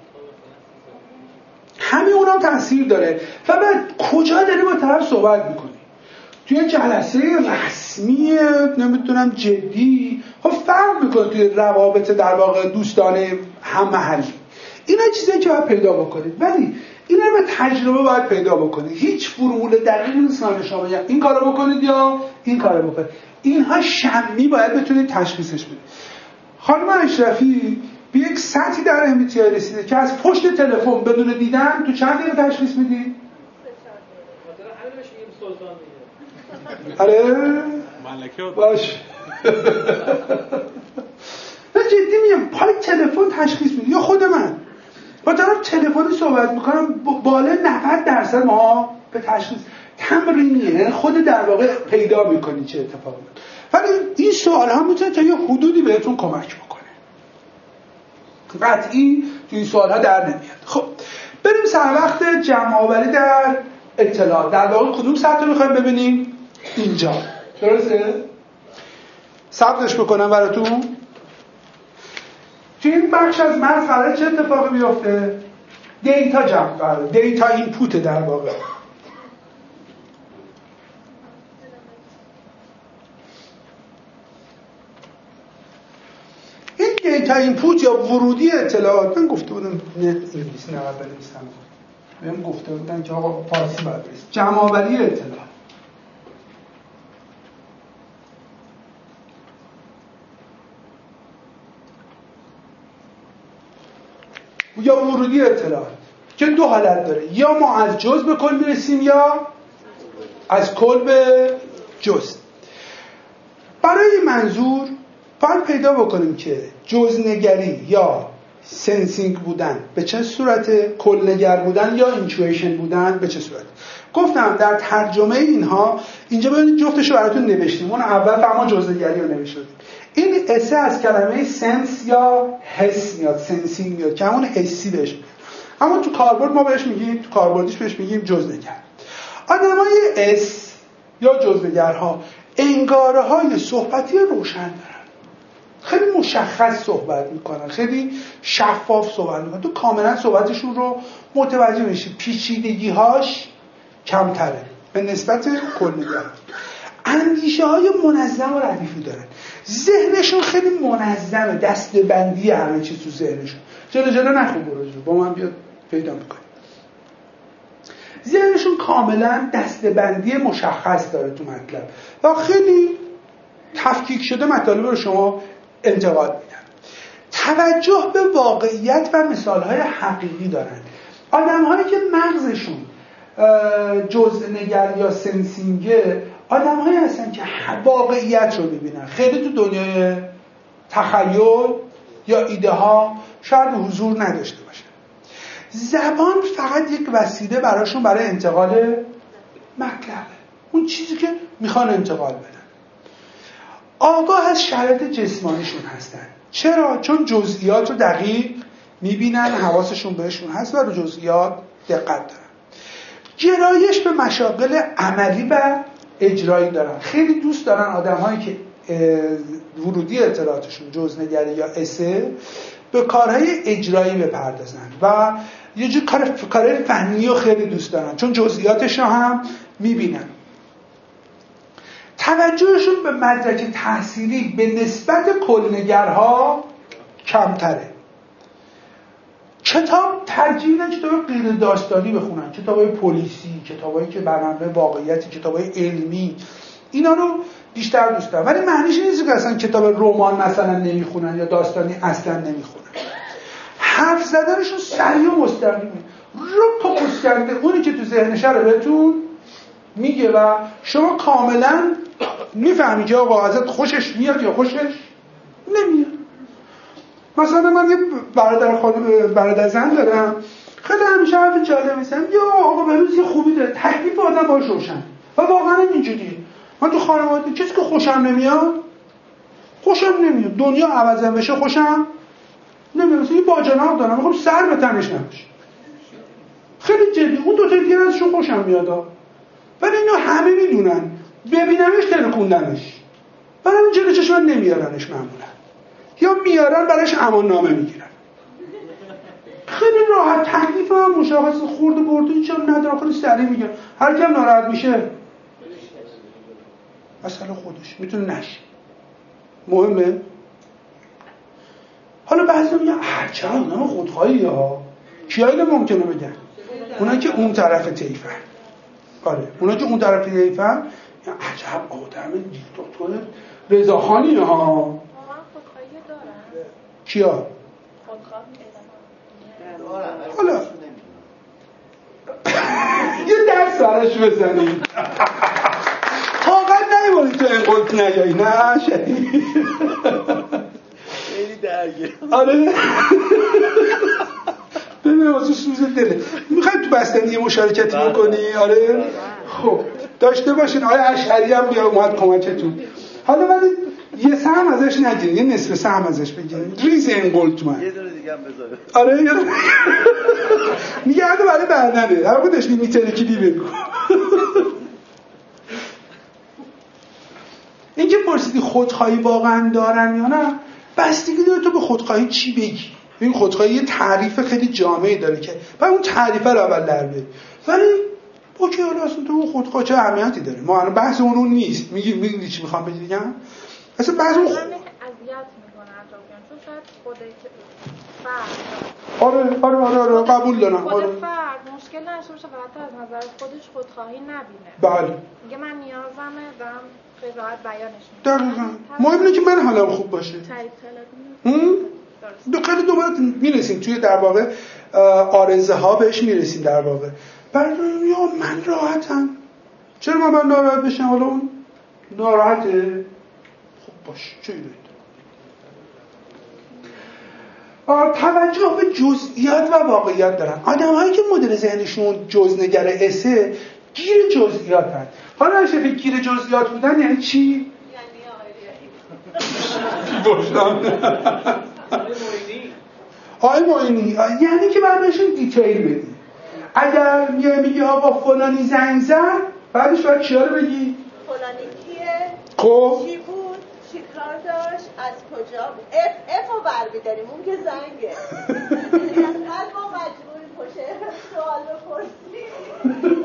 همه اونام تاثیر داره. و بعد کجا داری با طرف صحبت میکنی؟ توی جلسه رسمی نمیدونم جدی ها فرق میکنه، توی روابط در واقع دوستانه هم محلی، اینا چیزایی که باید پیدا بکنید. ولی اینا رو به تجربه باید پیدا بکنید. هیچ فرمول دقیقی نیست من شما بگم این کارو بکنید یا این کارو بکنید. اینها شمی باید بتونید تشخیصش بدید. خانم اشرفی به یک سطحی در ام بی تی آی رسیده که از پشت تلفن بدون دیدن تو چند دقیقه تشخیص میدی؟ آره ملکه باش. من جدی میگم پای تلفن تشخیص میدی. یا خود من با طرف تلفنی صحبت میکنم بالای نود درصد ما به تشخیص تمرینیه، خود در واقع پیدا میکنی چه اتفاقی میفته. ولی این سوال ها میتونه تا یه حدودی بهتون کمک بکنه. قطعی تو این سوال ها در نمیاد. خب بریم سر وقت جمع آوری در اطلاع. در واقع کدوم سطح رو میخوایم ببینیم؟ اینجا. درسته؟ ثبتش بکنم براتون. تو این بخش از مغز قراره چه اتفاقی بیفته؟ دیتا جمع قراره، دیتا اینپوت در واقع. این دیتا اینپوت یا ورودی اطلاعات، من گفته بودم نت انگلیسی نقد بنویسم، بهم گفته بودن که آقا فارسی باید بنویسم. جمع آوری اطلاعات یا ورودی اطلاعات که دو حالت داره، یا ما از جزء به کل میرسیم یا از کل به جزء. برای این منظور باید پیدا بکنیم که جزءنگری یا سنسینگ بودن به چه صورت، کلنگر بودن یا اینتویشن بودن به چه صورت. گفتم در ترجمه اینها اینجا ببینید جفتشو براتون نوشتیم. اون اول فهم جزءنگری رو نوشتیم. این اسه از کلمه سنس یا حس میاد، سنسینگ میاد که همون حسی بهش میاد. اما تو کاربرد ما بهش میگیم، تو کاربردیش بهش میگیم جزءنگر. آدمای اس یا جزءنگرها انگاره های صحبتی روشن دارن، خیلی مشخص صحبت میکنن، خیلی شفاف صحبت میکنن. تو کاملا صحبتشون رو متوجه میشی، پیچیدگی هاش کمتره به نسبت کلنگر. اندیشه های منظم و ردیفی دارن، ذهنشون خیلی منظمه، دسته‌بندی همه چیز تو ذهنشون. جلو جلو نخون برو با من بیاد پیدا میکنی. ذهنشون کاملا دسته‌بندی مشخص داره تو مطلب و خیلی تفکیک شده مطالب رو شما انتقال میدن. توجه به واقعیت و مثالهای حقیقی دارن. آدم‌هایی که مغزشون جزء نگر یا سنسینگه، آدم‌هایی هستن که واقعیت رو می‌بینن، خیلی تو دنیای تخیل یا ایده ها شاید حضور نداشته باشن. زبان فقط یک وسیله براشون برای انتقال مطلبه، اون چیزی که میخوان انتقال بدن. آگاه از شرایط جسمانیشون هستن. چرا؟ چون جزئیات رو دقیق می‌بینن، حواسشون بهشون هست و رو جزئیات دقت دارن. گرایش به مشاغل عملی و اجرایی دارن. خیلی دوست دارن آدم‌هایی که ورودی اطلاعاتشون جزءنگری یا اسه به کارهای اجرایی بپردازن و یه جور کار کار فنی رو خیلی دوست دارن چون جزئیاتش رو هم میبینن. توجهشون به مدرک تحصیلی به نسبت کلنگرها کمتره. کتاب ترجیح میدن کتاب غیر داستانی بخونن، کتابای پلیسی، کتابایی که بر مبنای واقعیت، کتابای علمی، اینا رو بیشتر دوست دارن. ولی معنیش نیست که اصلا کتاب رمان مثلا نمیخونن یا داستانی اصلا نمیخونن. حرف زدنشون سریع و مستقیمه، رو پاپوس کرده اونی که تو ذهنش رو بهتون میگه و شما کاملا میفهمی که آقا ازت خوشش میاد یا خوشش نمیاد. مثلا من یه برادر خانم برادر زن دارم، خیلی همیشه حرف جالب میزنم، یا آقا بهروز یه خوبی داره، تکلیف آدم باش روشن و واقعا اینجوریه. من تو خانواده کسی که خوشم نمیاد خوشم نمیاد، دنیا عوضم بشه خوشم نمیاد. مثلا یه باجناق دارم، میخوام سر به تنش نباشه، خیلی جدی. اون دو تا دیگه ازشون خوشم میاد، ولی اینو همه میدونن، ببینمش ترکوندنش، ولی اون جلوی چشم من نمیارنش معمولا، یا میارن براش امان نامه میگیرن. خیلی راحت تکلیف هم مشخص، خورده برده هیچ هم نداره، خیلی سریع میگن. هر کیم ناراحت میشه مسئله خودش، میتونه نشه، مهمه. حالا بعضی میگن چرا اینا خودخواهی ها، کیایی ممکنه بگن؟ اونا که اون طرف طیفن. آره اونا که اون طرف طیفن، عجب آدم دیکتاتور رضاخانی ها. واقعا خودخواهی دارن؟ کیا؟ خودخواهی حالا یه دست سرش بزنیم. طاقت نمی‌باری تو این قلت نیایی. نه شدید خیلی درگیر. آره ببین واسه سوز دله. میخواید تو بستنی مشارکتی بکنی؟ آره خب داشته باشین. آقای اشعری هم بیا اومد کمکتون. حالا ولی یه سهم ازش نگیرین، یه نصف سهم ازش بگیرین. ریز این قلت من یه دونه دیگه هم بذاره. آره یه میگه هرده برای بعدنه. هر بود داشتی میترکیدی بگو. این که پرسیدی خودخواهی واقعا دارن یا نه، بستگی داره تو به خودخواهی چی بگی. این خودخواهی یه تعریف خیلی جامعی داره که باید اون تعریف رو اول در بیاری. ولی اوکی حالا اصلا تو اون خودخواه چه اهمیتی داره؟ ما الان بحث اون نیست. میگی میگی چی میخوام بگم؟ اصلا بحث اون خ... اذیت میکنه اطرافیان، چون شاید خودی که فرد آره آره آره آره قبول دارم. خود آره فرد مشکل نشه باشه و حتی از نظر خودش خودخواهی نبینه. بله میگه من نیازمه دارم خیلی راحت بیانش میکنم. دقیقاً. مهم اینه که من حالم خوب باشه. دو خیلی دوباره میرسیم توی در واقع آرزه ها بهش میرسیم در واقع. بعد یا من راحتم، چرا من من ناراحت بشم؟ حالا اون ناراحته، خب باش چه ایرادی داره؟ توجه به جزئیات و واقعیت دارن. آدم هایی که مدل ذهنشون جزنگر اسه گیر جزئیات هست. حالا اگه فکر گیر جزئیات بودن یعنی چی؟ یعنی آقای معینی یعنی که بعد بهشون دیتیل بدی. اگر میگه میگه آقا فلانی زنگ زد، بعدش باید چیا رو بگی؟ فلانی کیه؟ خب چی بود؟ چی کار داشت؟ از کجا بود؟ اف اف رو برمی‌داریم، اون که زنگه. بعد ما مجبوریم پشه سوال بپرسیم.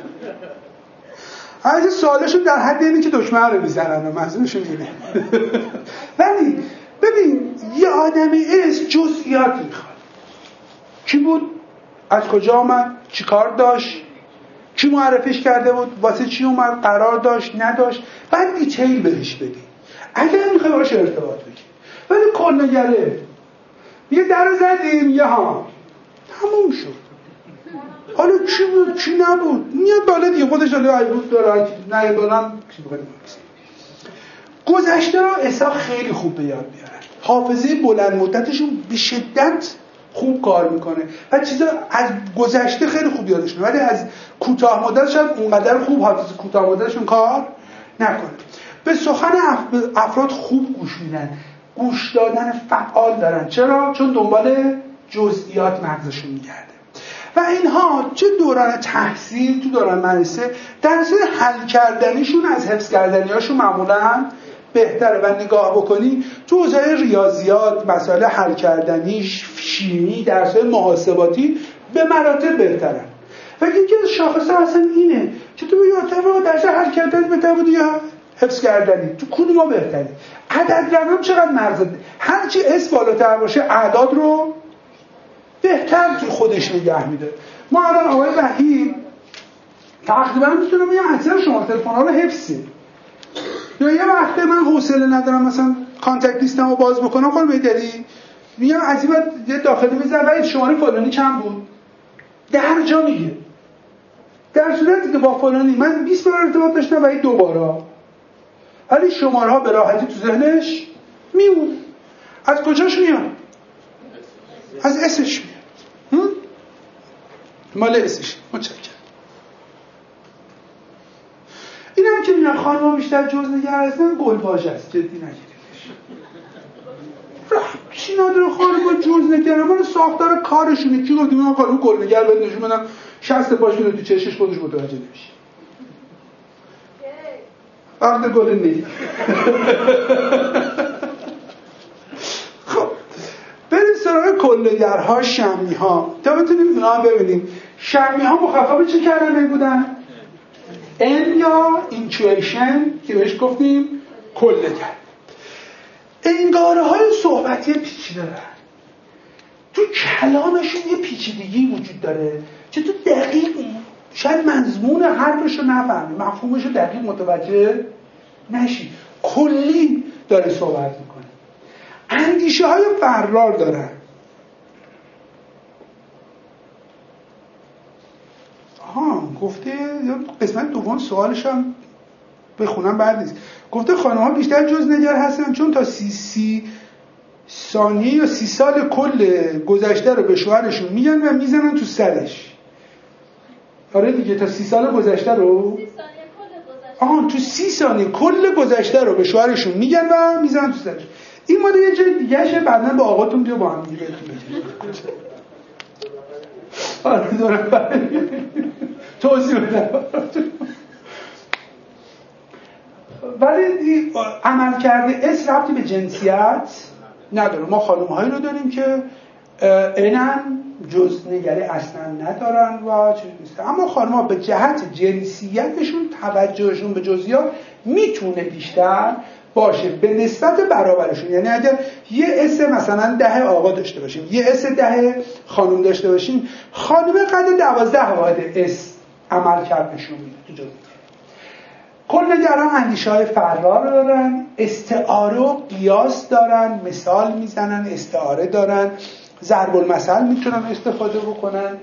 از سوالشون در حد اینه که دشمن رو میزنن و منظورشون اینه. ولی ببین یه آدمی از جزئیات میخواد. کی بود؟ از کجا آمد؟ چی کار داشت؟ کی معرفیش کرده بود؟ واسه چی اومد؟ قرار داشت؟ نداشت؟ بعد دیتیل بهش بدی. اگر میخوای باشه ارتباط بگی. ولی کلنگره یه در زدیم یه ها تموم شد. حالا چی بود؟ چی نبود؟ میاد بالا دیگه خودش حالا ای بود داره نه بالا چی بگم. گذشته رو اسحاق خیلی خوب به یاد میارن. حافظه بلند مدتشون به شدت خوب کار میکنه و چیزا از گذشته خیلی خوب یادش میاد، ولی از کوتاه مدتش هم اونقدر خوب حافظه کوتاه مدتشون کار نکنه. به سخن افراد خوب گوش میدن، گوش دادن فعال دارن. چرا؟ چون دنبال جزئیات مغزشون میگرده. و اینها چه دوران تحصیل تو دوران مدرسه در صورت حل کردنیشون از حفظ کردنیاشون معمولاً بهتره. و نگاه بکنی تو حوزه ریاضیات، مسائل حل کردنی، شیمی، درس‌های محاسباتی به مراتب بهترن. و یکی از شاخص‌ها اصلا اینه که تو بگی آتفا درس حل کردن بهتر بود یا حفظ کردنی تو کدوم ما بهتره؟ عدد رقم چقدر مغز هرچی اس بالاتر باشه اعداد رو بهتر تو خودش نگه میده. ما الان آقای وحید تقریبا میتونم بگم اکثر شما تلفن‌ها رو حفظه، یا یه وقته من حوصله ندارم مثلا کانتکت لیستمو باز بکنم خانم بیدری میگم از این بعد یه داخلی میذارم ولی شماره فلانی چند بود در جا میگه، در صورتی که با فلانی من بیست بار ارتباط داشتم و این دوباره، ولی شماره ها به راحتی تو ذهنش میمونه. از کجاش میاد؟ از اسش میاد. مال اسش. متشکرم. این هم که میگن خانم‌ها بیشتر جزءنگر هستن گلواژه است، جدی نگیریدش. چی نداره خانم‌ها جزءنگر؟ من ساختار کارشونه. کی گفت من خانم گلنگر بهت نشون بدم شصت پاشو تو چشش خودش متوجه نمیشه. وقت گل نی. خب بریم سراغ کله‌گرها، شمی‌ها. تا بتونیم اینا هم ببینیم. شمی‌ها مخفف چه کلمه‌ای بودن؟ ان یا اینتویشن که بهش گفتیم کله‌گر. انگاره‌های صحبتی پیچیده دارن. تو کلامشون یه پیچیدگی وجود داره که تو دقیق شاید مضمون حرفش رو نفهمی، مفهومش رو دقیق متوجه نشی، کلی داره صحبت میکنه. اندیشه های فرار دارن. آها گفته قسمت دوم سوالش هم بخونم بعد نیست. گفته خانم ها بیشتر جزءنگر هستن چون تا سی سی ثانیه یا سی سال کل گذشته رو به شوهرشون میگن و میزنن تو سرش. آره دیگه تا سی سال گذشته رو آها تو سی ثانیه کل گذشته رو به شوهرشون میگن و میزنن تو سرش. این ماده یه جای دیگه شه بعدن با آقاتون بیا با هم دیگه آره دارم توضیح بدم. ولی عمل کرده اس ربطی به جنسیت نداره. ما خانم هایی رو داریم که اینن جزءنگری اصلا ندارن و چیز نیست، اما خانم ها به جهت جنسیتشون توجهشون به جزئیات میتونه بیشتر باشه به نسبت برابرشون. یعنی اگر یه اس مثلا ده آقا داشته باشیم یه اس ده خانم داشته باشیم، خانم قد دوازده باید اس عمل کرد نشون میده تو جزئیات. کله‌گران اندیشه های فرار دارن، استعاره و قیاس دارن، مثال میزنن، استعاره دارن، ضرب المثل میتونن استفاده بکنن.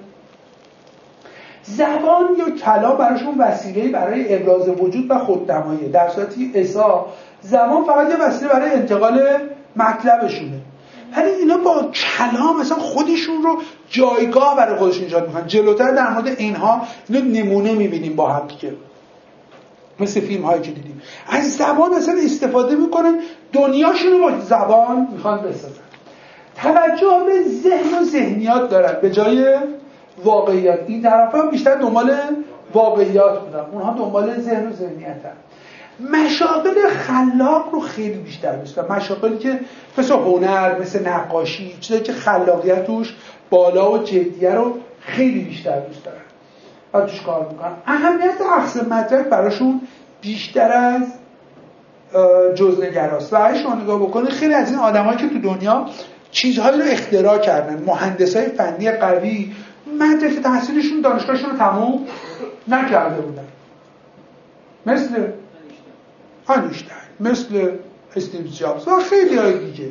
زبان یا کلام براشون وسیله برای ابراز وجود و خودنمایی، در صورتی عیسی زبان فقط یه وسیله برای انتقال مطلبشونه. ولی اینا با کلام مثلا خودشون رو جایگاه برای خودشون ایجاد میکنن. جلوتر در مورد اینها اینو نمونه میبینیم با هم دیگه، مثل فیلم هایی که دیدیم. از زبان اصلا استفاده میکنن، دنیاشون رو با زبان میخوان بسازن. توجه به ذهن و ذهنیات دارن به جای واقعیات. این طرفا بیشتر دنبال واقعیات بودن، اونها دنبال ذهن و ذهنیتن. مشاغل خلاق رو خیلی بیشتر دوست دارن، مشاغلی که مثل هنر، مثل نقاشی، چیزایی که خلاقیت توش بالا و جدیه رو خیلی بیشتر دوست دارن و توش کار میکنن. اهمیت اخذ مدرک براشون بیشتر از جزءنگراست. و اگه شما نگاه بکنید خیلی از این آدمایی که تو دنیا چیزهایی رو اختراع کردن، مهندسای فنی قوی، مدرک تحصیلشون دانشگاهشون رو تموم نکرده بودن، مثل آینشتاین، مثل استیو جابز و خیلی های دیگه،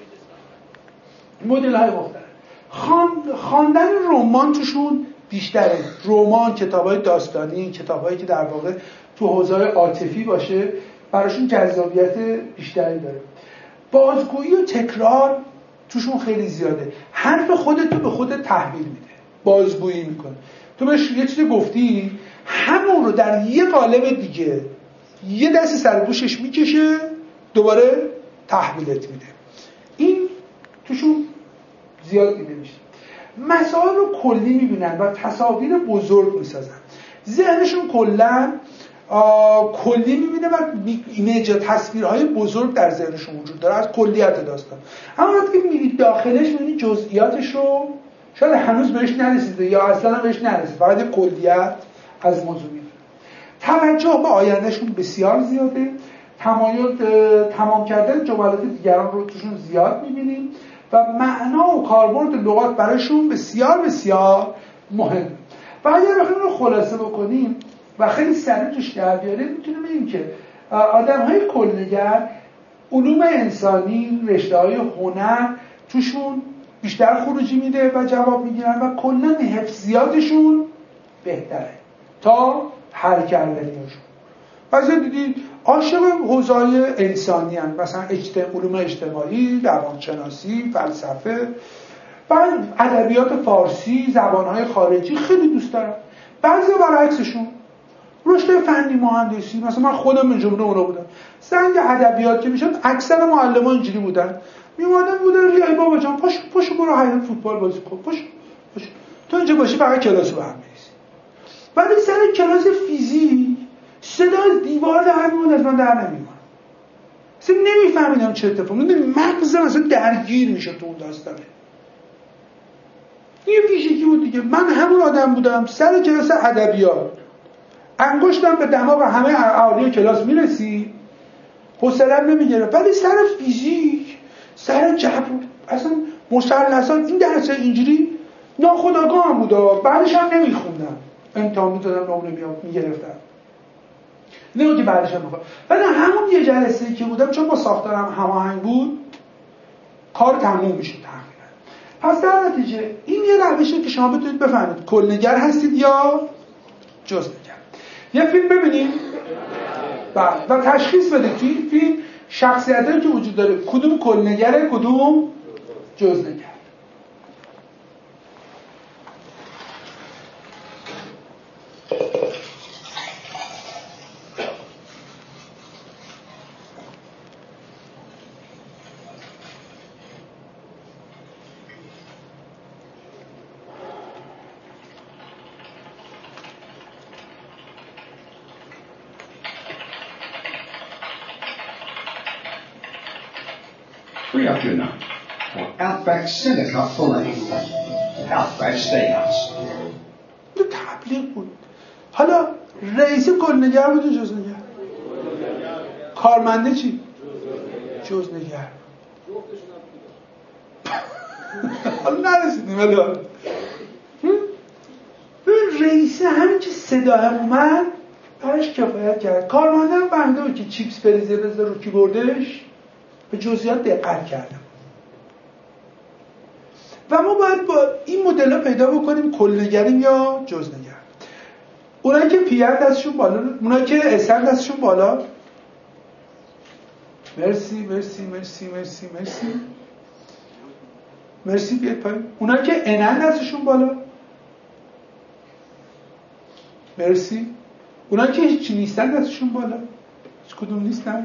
مدل های مختلف. خواندن رمان توشون بیشتره. رمان، کتابای داستانی، کتابایی که در واقع تو حوزه‌های عاطفی باشه براشون جذابیت بیشتری داره. بازگویی و تکرار توشون خیلی زیاده. حرف خودت رو به خودت تحویل میده، بازگویی میکنه. تو بهش یه چیزی گفتی، همون رو در یه قالب دیگه یه دستی سر گوشش میکشه، دوباره تحویلت میده. این توشون زیاد دیده میشه. مسائل رو کلی میبینن و تصاویر بزرگ میسازن. ذهنشون کلا کلی میبینه و ایمیج، تصویرهای بزرگ در ذهنشون وجود داره از کلیت داستان. اما وقتی که میبینید داخلش میبینید جزئیاتش رو شاید هنوز بهش نرسیده یا اصلا بهش نرسیده، فقط یک کلیت از موضوع میبینه. توجه به آیندهشون بسیار زیاده تمایل تمام کردن جملات دیگران رو توشون زیاد می‌بینیم و معنا و کاربرد لغات برایشون بسیار بسیار مهم. و اگر بخوایم رو خلاصه بکنیم و خیلی سریع توش در بیاریم، میتونیم بگیم که آدم‌های کل‌نگر علوم انسانی، رشته‌های هنر توشون بیشتر خروجی میده و جواب میگیرن و کلاً حفظیاتشون بهتره تا حل کردنیشون. مثلا دیدید عاشق حوزه‌های انسانی هستند، مثلا علوم اجتماعی، روانشناسی، فلسفه و ادبیات فارسی، زبان‌های خارجی خیلی دوست دارن. بعضی برعکسشون رشته فنی، مهندسی، مثلا من خودم من جمله اونا بودم. زنگ ادبیات که میشد اکثر معلمان اینجوری بودن. میومدن بودن ای بابا جان پاش پاشو برو حیاط فوتبال بازی کن. پاش پاش تو اینجا باشی فقط کلاس رو هم بریزی. ولی سر کلاس فیزیک صدا از دیوار در میاد، از من در نمیاد. اصلا نمیفهمیدم چه اتفاقی میفته. مغزم اصلا درگیر میشه تو اون داستانه. یه ویژگی بود دیگه. من همون آدم بودم سر کلاس ادبیات انگشتم به دماغ همه اعالی کلاس میرسی، حوصله‌ام نمیگیره، ولی سر فیزیک، سر جبر، اصلا مثلثات این درس اینجوری ناخودآگاه هم بود. بعدش هم نمیخوندم، امتحان میدادم نمره میگرفتم، نه که بعدش هم میخوام. ولی همون یه جلسه‌ای که بودم چون با ساختارم هماهنگ بود کار تموم میشه تقریبا. پس در نتیجه این یه روشه که شما بتونید بفهمید کل‌نگر هستید یا جزء. یه فیلم ببینیم بعد و تشخیص بده که این فیلم شخصیتایی که وجود داره کدوم کل‌نگره کدوم جزء‌نگر. Free up your night for Outback Center Cut Filet. Outback Steakhouse. دو تبلیغ بود. حالا رئیس کل‌نگر بود و جز‌نگر؟ کارمنده چی؟ جز‌نگر. حالا نرسیدیم ولی رئیس همین که صدا هم اومد براش کفایت کرد. کارمنده هم فهمیده بود که چیپس بریزه بذار رو کیبوردش، به جزئیات دقت کردم. و ما باید با این مدل‌ها پیدا بکنیم کل‌نگریم یا جز‌نگر. اونایی که پیر دستشون بالا، اونایی که اسر دستشون بالا. مرسی مرسی مرسی مرسی مرسی مرسی بیاد پایین. اونایی که انن دستشون بالا. مرسی. اونایی که هیچ نیستن دستشون بالا. هیچ کدوم نیستن.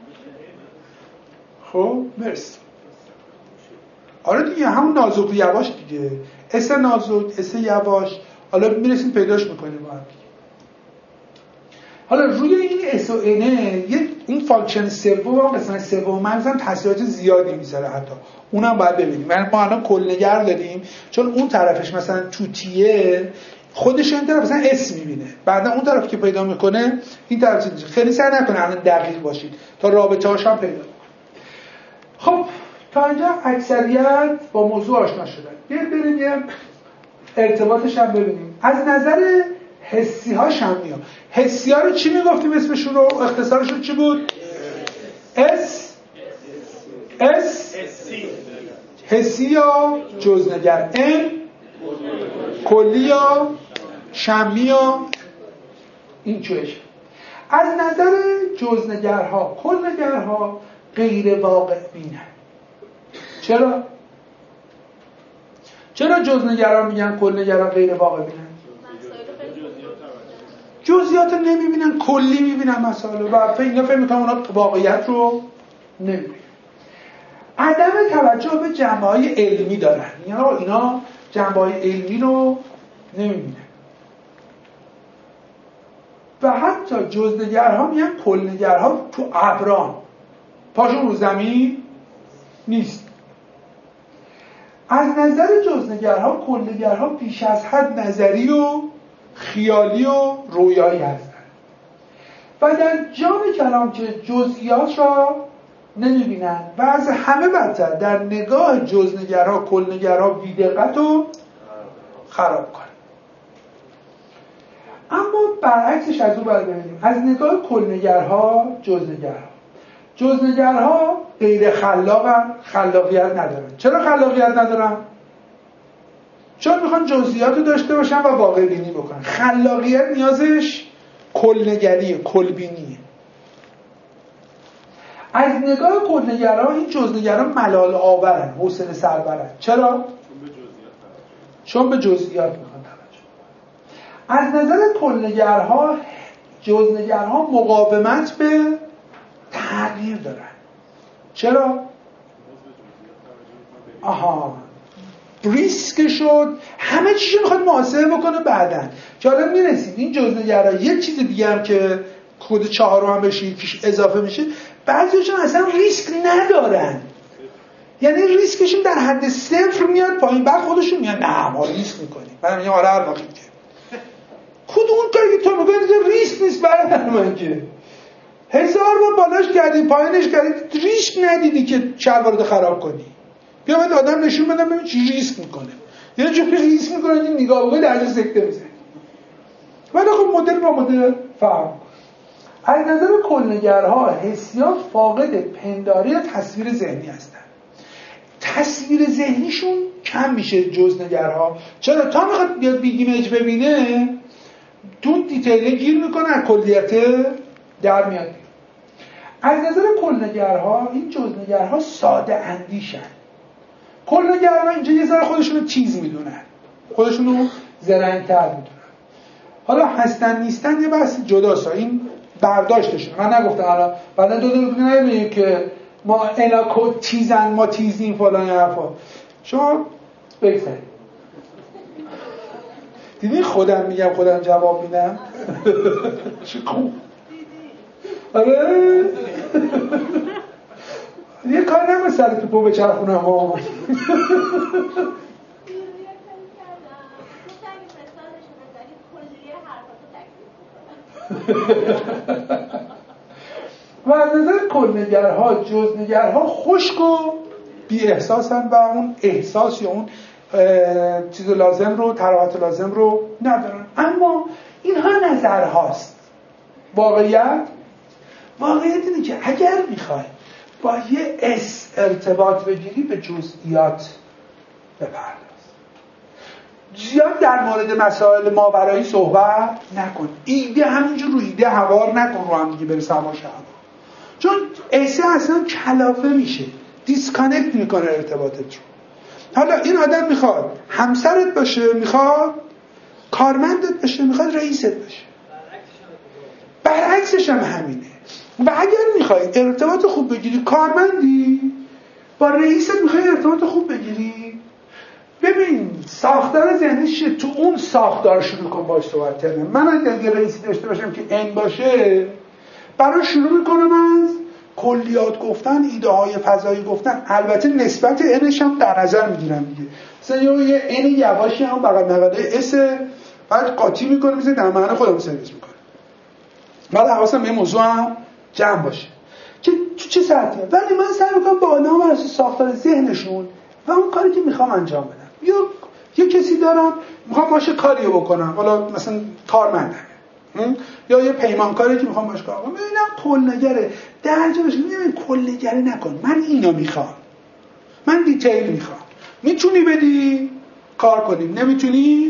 خب مرسی. آره دیگه همون نازک و یواش دیگه. اس نازک، اس یواش. حالا میرسیم پیداش میکنیم با هم دیگه. حالا روی این اس و انه یه اون فانکشن سوم هم قسمت سوم مغزم تاثیرات زیادی میذاره حتی. اونم باید ببینیم. یعنی ما الان کل‌نگر داریم چون اون طرفش مثلا توتیه خودش این طرف مثلا اس میبینه. بعدا اون طرف که پیدا میکنه این طرف چیزی. خیلی سعی نکنه الان دقیق باشید تا رابطه‌هاش هم پیدا. خب تا اینجا اکثریت با موضوع آشنا شدن. بیاید بریم یه ارتباطش هم ببینیم. از نظر حسی ها شمی ها حسی ها رو چی میگفتیم اسمشون رو؟ اختصارشون چی بود؟ اس اس حسی یا جز‌نگر، ان کلی یا شمی یا اینچویشن. از نظر جز‌نگرها کل‌نگرها غیر واقع بینن. چرا؟ چرا جز‌نگران میگن کل‌نگران غیر واقع بینن؟ جزئیات رو نمیبینن، کلی میبینن مسائل و اینا فکر میکنن اونا واقعیت رو نمیبینن. عدم توجه به جنبه‌های علمی دارن. یعنی اینا جنبه‌های علمی رو نمیبینن. و حتی جز‌نگرها میگن کل‌نگرها تو ابران پاشون رو زمین نیست. از نظر جز‌نگرها کل‌نگرها بیش از حد نظری و خیالی و رویایی هستند. و در جان کلام که جزئیات را نمیبینن و از همه بدتر در نگاه جزنگرها کلنگرها بی‌دقت و خراب کنن. اما برعکسش از اون باید ببینیم، از نگاه کلنگرها جزنگرها جزنگرها غیر خلاقن، خلاقیت ندارن. چرا خلاقیت ندارن؟ چون میخوان جزئیات رو داشته باشن و واقع بینی بکنن. خلاقیت نیازش کلنگریه، کلبینیه. از نگاه کلنگرها این جزنگرها ملال آورن، حوصله سربرن. چرا؟ چون به جزئیات میخوان توجه. از نظر کلنگرها جزنگرها مقاومت به تغییر دارن. چرا؟ آها ریسک شد، همه چیشو میخواد محاسبه بکنه بعدن. که حالا میرسیم این جزنگرها یک چیز دیگه هم که کد چهارم هم بشه یکیش اضافه میشه، بعضیشون اصلا ریسک ندارن، یعنی ریسکشون در حد صفر میاد پایین، بعد خودشون میاد نه ما ریسک میکنیم. من میگم آره هر وقت که کدوم کاری که تو میکنی ریسک نیست برای من که هزار بار بالاش کردی پایینش کردی ریسک ندیدی که شلوارت خراب کنی. بیا من آدم نشون بدم ببین چی ریسک میکنه، یعنی چه ریسک میکنه این نگاه بکنی درجه سکته میزنی. ولی خب مدل با مدل فرق. از نظر کلنگرها حسیات فاقد پنداری تصویر ذهنی هستن. تصویر ذهنیشون کم میشه جزنگرها. چرا؟ تا میخواد بیاد بیگ ایمیج ببینه تو دیتیل گیر میکنه، از کلیت در میاد. از نظر کلنگرها این جزنگرها ساده اندیشن. کلنگرها اینجا یه ذره خودشونو تیز میدونن، خودشونو زرنگ‌تر میدونن. حالا هستن نیستن یه بحث جداست، این برداشتشون. من نگفتم حالا بعدا دو دو نمیگیم که ما الاکو تیزن ما تیزیم فلان حرفا. شما بگذارید دیدی خودم میگم خودم جواب میدم. چه خوب. آره یه کار نمه سر تو پو بچرخونم ها. و از نظر کلنگرها جزنگرها خشک و بی احساسن و اون احساس یا اون چیز لازم رو تراوت لازم رو ندارن. اما اینها نظرهاست. واقعیت واقعیت اینه که اگر میخوای با یه اس ارتباط بگیری به جزئیات بپرداز. زیاد در مورد مسائل ماورایی صحبت نکن. ایده همینجور رو ایده هوار نکن رو هم دیگه برسه هواش هوا. چون ایسه اصلا کلافه میشه، دیسکانکت میکنه ارتباطت رو. حالا این آدم میخواد همسرت باشه، میخواد کارمندت باشه، میخواد رئیست باشه، برعکسش هم همینه. و اگر میخوای ارتباط خوب بگیری کارمندی، با رئیست میخوای ارتباط خوب بگیری، ببین ساختار ذهنیش تو اون ساختار شروع کن باش صحبت کردن. من اگه رئیسی داشته باشم که این باشه، برای شروع میکنم از کلیات گفتن، ایده های فضایی گفتن. البته نسبت انش هم در نظر میگیرم دیگه. مثلا یه ان یواشی هم بغل نقله اس بعد قاطی میکنه میشه در معنی خودم سرویس میکنه. بعد حواسم به موضوع هم جمع باشه که تو چه ساعتیه. ولی من سعی میکنم با آدم بر اساس ساختار ذهنشون و اون کاری که میخوام انجام بدم. یا یه کسی دارم میخوام باشه کاریو بکنم، حالا مثلا کارمندم، یا یه پیمانکاری که میخوام باشه کار کنم. ببینم کلنگره درجه بشه، نمیدونم کلنگره نکن، من اینو میخوام، من دیتیل میخوام. میتونی بدی کار کنیم، نمیتونی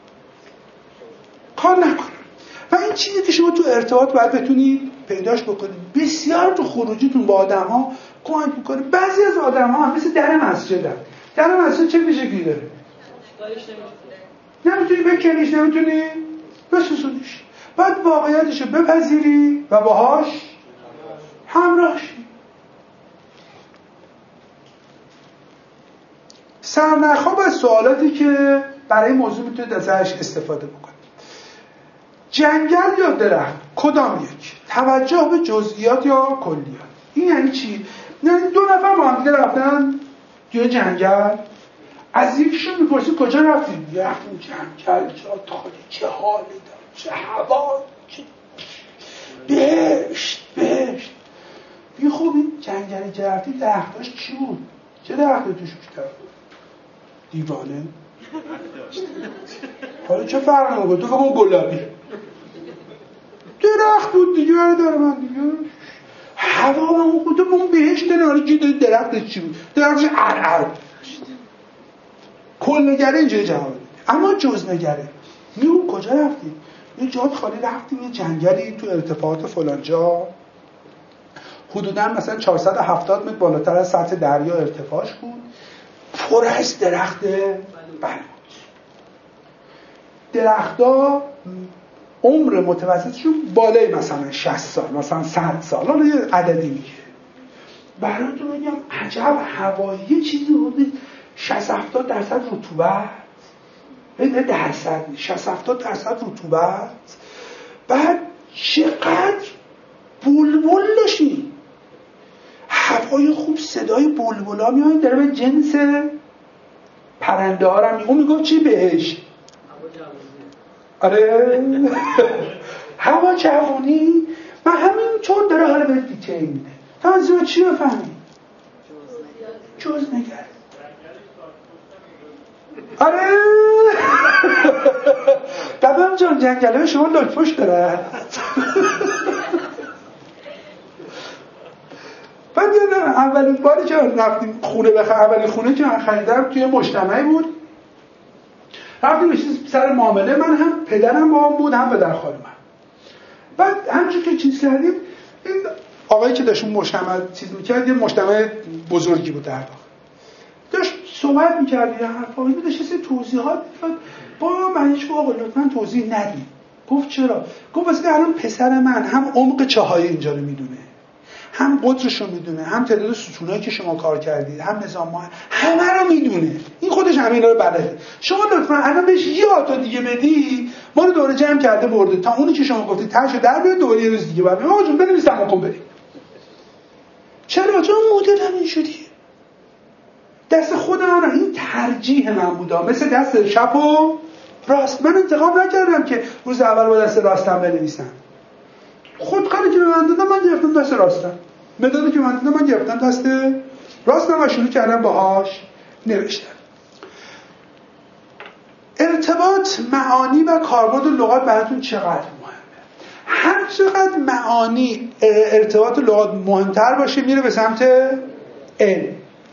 کار نکنیم. و این چیزی که شما تو ارتباط باید بتونید پیداش بکنید. بسیار تو خروجیتون با آدم ها کمک میکنه. بعضی از آدم ها هم مثل در مسجد هم. در مسجد چه شکلی داره؟ نمیتونی بکنیش، نمیتونی بسوزونیش. باید واقعیتش رو بپذیری و باهاش همراه شی. سرنخ‌ها و سوالاتی که برای موضوع میتونید ازش استفاده بکنید. جنگل یا درخت کدام یک؟ توجه به جزئیات یا کلیات. این یعنی چی؟ یعنی دو نفر با هم دیگه رفتن توی جنگل، از یکیشون میپرسی کجا رفتیم؟ رفتیم جنگل، جا خالی، چه حالی دار، چه هوا، چه بهشت بهشت. بی خوب این جنگل جرفتی درختاش چی بود؟ چه درختی توش بیشتر بود؟ دیوانه؟ حالا چه فرق میکنه؟ تو فکر گلابی درخت بود دیگه داره من دیگه هوا من خودم اون بهشت ناره که درخت چی بود؟ درختش عرعر کل نگره اینجوری جواب میده. اما جز نگره میگو کجا رفتیم؟ یه جاد خالی رفتیم یه جنگلی تو ارتفاعات فلان جا حدوداً مثلا چهارصد و هفتاد متر بالاتر از سطح دریا ارتفاعش بود، پر از درخت بلوط. درخت‌ها عمر متوسطشون بالای مثلا شصت سال، مثلا صد سال، حالا یه عددی میگه. براتون میگم عجب هوایی، یه چیزی حدود شصت هفتاد درصد رطوبت، نه درصد شصت هفتاد درصد رطوبت، بعد چقدر بلبل داشتیم، هوای خوب، صدای بلبلا میاد داره به جنس پرنده ها رو میگه. میگفت چی بهش؟ آره هوا جوونی. من همین چون داره حالا به دیتیل میده تا از چی بفهمی؟ جز نگره. آره دبم جان جنگله شما لکپوش داره. بعد یادم اولین باری که رفتیم خونه بخرم، اولین خونه که من خریدم توی مجتمعی بود، رفتیم یه چیز سر معامله، من هم پدرم با هم بود هم پدر خالم من. بعد همچون که چیز کردیم این آقایی که داشت اون مجتمع چیز میکرد یه مجتمع بزرگی بود در واقع، داشت صحبت میکرد یه حرفایی بود، داشت یه توضیحات میداد. با من هیچ موقع لطفاً توضیح ندید. گفت چرا؟ گفت واسه الان پسر من هم عمق چاهای اینجا رو میدونه، هم قطرش رو میدونه، هم تعداد ستونایی که شما کار کردید، هم نظام ما همه رو میدونه، این خودش همه اینا رو بلده. شما لطفاً الان بهش یه آتا دیگه بدی، ما رو دوره جمع کرده برده تا اونی که شما گفتید تاشو در بیاد، دوره یه روز دیگه بعد آقا جون بنویس تمام بریم. چرا؟ چون مدل همین شدی. دست خودم این ترجیح من بودا، مثل دست چپ و راست. من انتخاب نکردم که روز اول با دست راستم بنویسم. خود کاری که به من دادم من گرفتم دست راستم، مدادی که من دادم من گرفتم دست راستم و شروع کردم باهاش نوشتم. ارتباط معانی و کاربرد لغات براتون چقدر مهمه؟ هر چقدر معانی ارتباط لغات مهمتر باشه میره به سمت علم.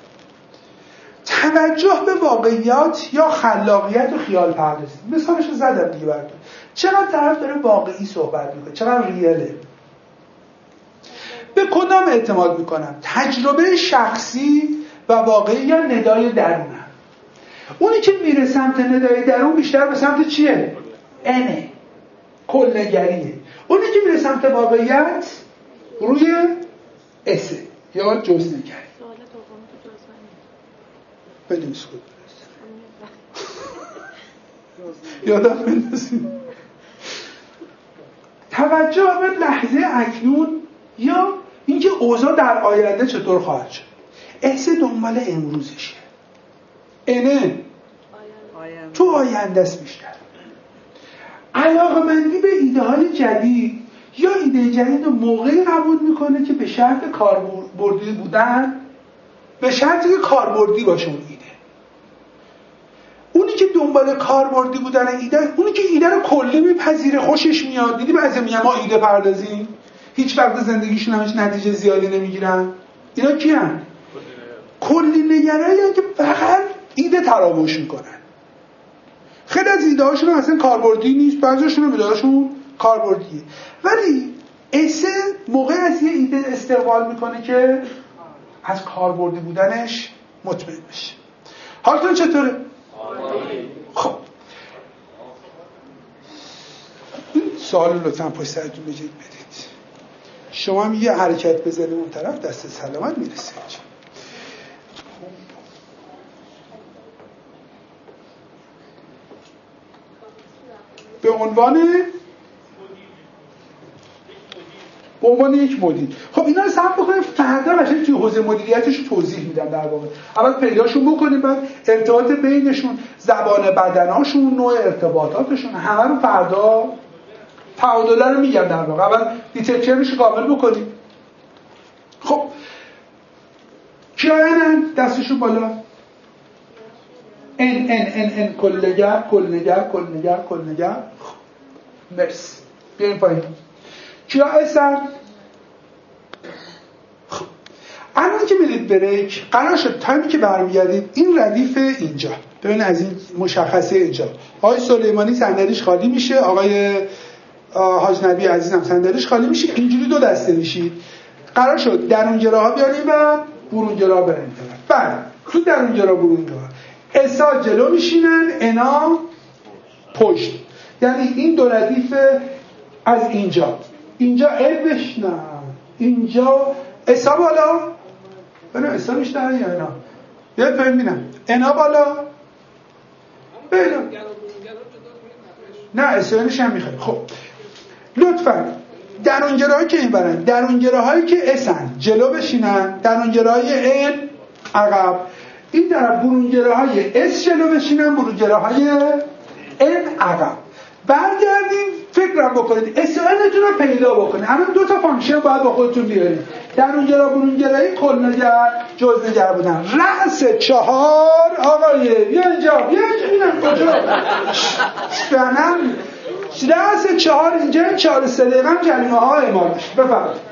توجه به واقعیات یا خلاقیت و خیال پردازی، مثالش رو زدم دیگه براتون. چقدر طرف داره واقعی صحبت میکنه، چقدر ریاله. به کدام اعتماد میکنم؟ تجربه شخصی و واقعی یا ندای درونم؟ اونی که میره سمت ندای درون بیشتر به سمت چیه؟ انه، کلنگریه. اونی که میره سمت واقعیت روی اسه یا جزنگری. بدیم سکوت یادم بندازیم. توجه به لحظه اکنون یا اینکه اوضاع در آینده چطور خواهد شد. احسه دنبال امروزشه، اینه تو آینده است بیشتر. علاقه‌مندی به ایده های جدید یا ایده جدید رو موقعی قبول میکنه که به شرط کاربردی بودن، به شرطی که کاربردی باشه اون ایده. اونی که دنبال کاربردی بودن ایده، اونی که ایده رو کلی میپذیره، خوشش میاد. دیدی بعضی میگن ما ایده پردازیم، هیچ وقت زندگیشون همش نتیجه زیادی نمیگیرن. اینا کیان؟ کلی نگرایی که فقط ایده تراوش میکنن. خیلی از ایده هاشون اصلا کاربردی نیست، بعضیشون هم ایده هاشون کاربردیه. ولی اسه موقع از یه ایده استقبال میکنه که از کاربردی بودنش مطمئن بشه. حالتون چطوره؟ خب این سوال رو لطفاً پشت سرتون بجید بدید. شما هم یه حرکت بزنید اون طرف، دست سلامت میرسه. به عنوان به عنوان یک مدیر. خب اینا رو صبر بکنیم فردا قشنگ توی حوزه مدیریتش رو توضیح میدم. در واقع اول پیداشون بکنیم، بعد ارتباط بینشون، زبان بدناشون، نوع ارتباطاتشون، همه رو فردا تعادله رو میگم در واقع. اول دیتکشنش کامل بکنیم. خب کیا اینن؟ دستشون بالا. ان ان ان ان کلنگر کلنگر کلنگر کلنگر. مرسی. بیاین پایین. کیا هستن؟ خب الان که میرید بریک قرار شد تایمی که برمیگردید این ردیف اینجا ببین از این مشخصه اینجا آقای سلیمانی صندلیش خالی میشه، آقای حاج نبی عزیزم صندلیش خالی میشه، اینجوری دو دسته میشید. قرار شد درونگراها بیاریم و برونگراها بریم. بعد تو درونگرا برونگرا اسا جلو میشینن، انا پشت. یعنی این دو ردیف از اینجا اینجا ال بشنم، اینجا اسا بالا بنا اسا میشنن یا انا یاد ببینم انا بالا بلا نه اسانش هم میخواد. خب لطفا درونگراهایی که این برن درونگراهایی که اسن جلو بشینن، درونگراهای ال عقب، این طرف برونگراهای اس جلو بشینن، برونگراهای ال عقب. برگردیم فکرم بکنید اسئله‌تون رو پیدا بکنید. الان دو تا فانکشن باید با خودتون بیارید. درونگرا برونگرایی کلنگر جزنگر بودن. رأس چهار آقای بیا اینجا بیا اینجا کجا بنم رأس چهار اینجا چهار سه دقیقه کلمه ها امامش بفرمایید.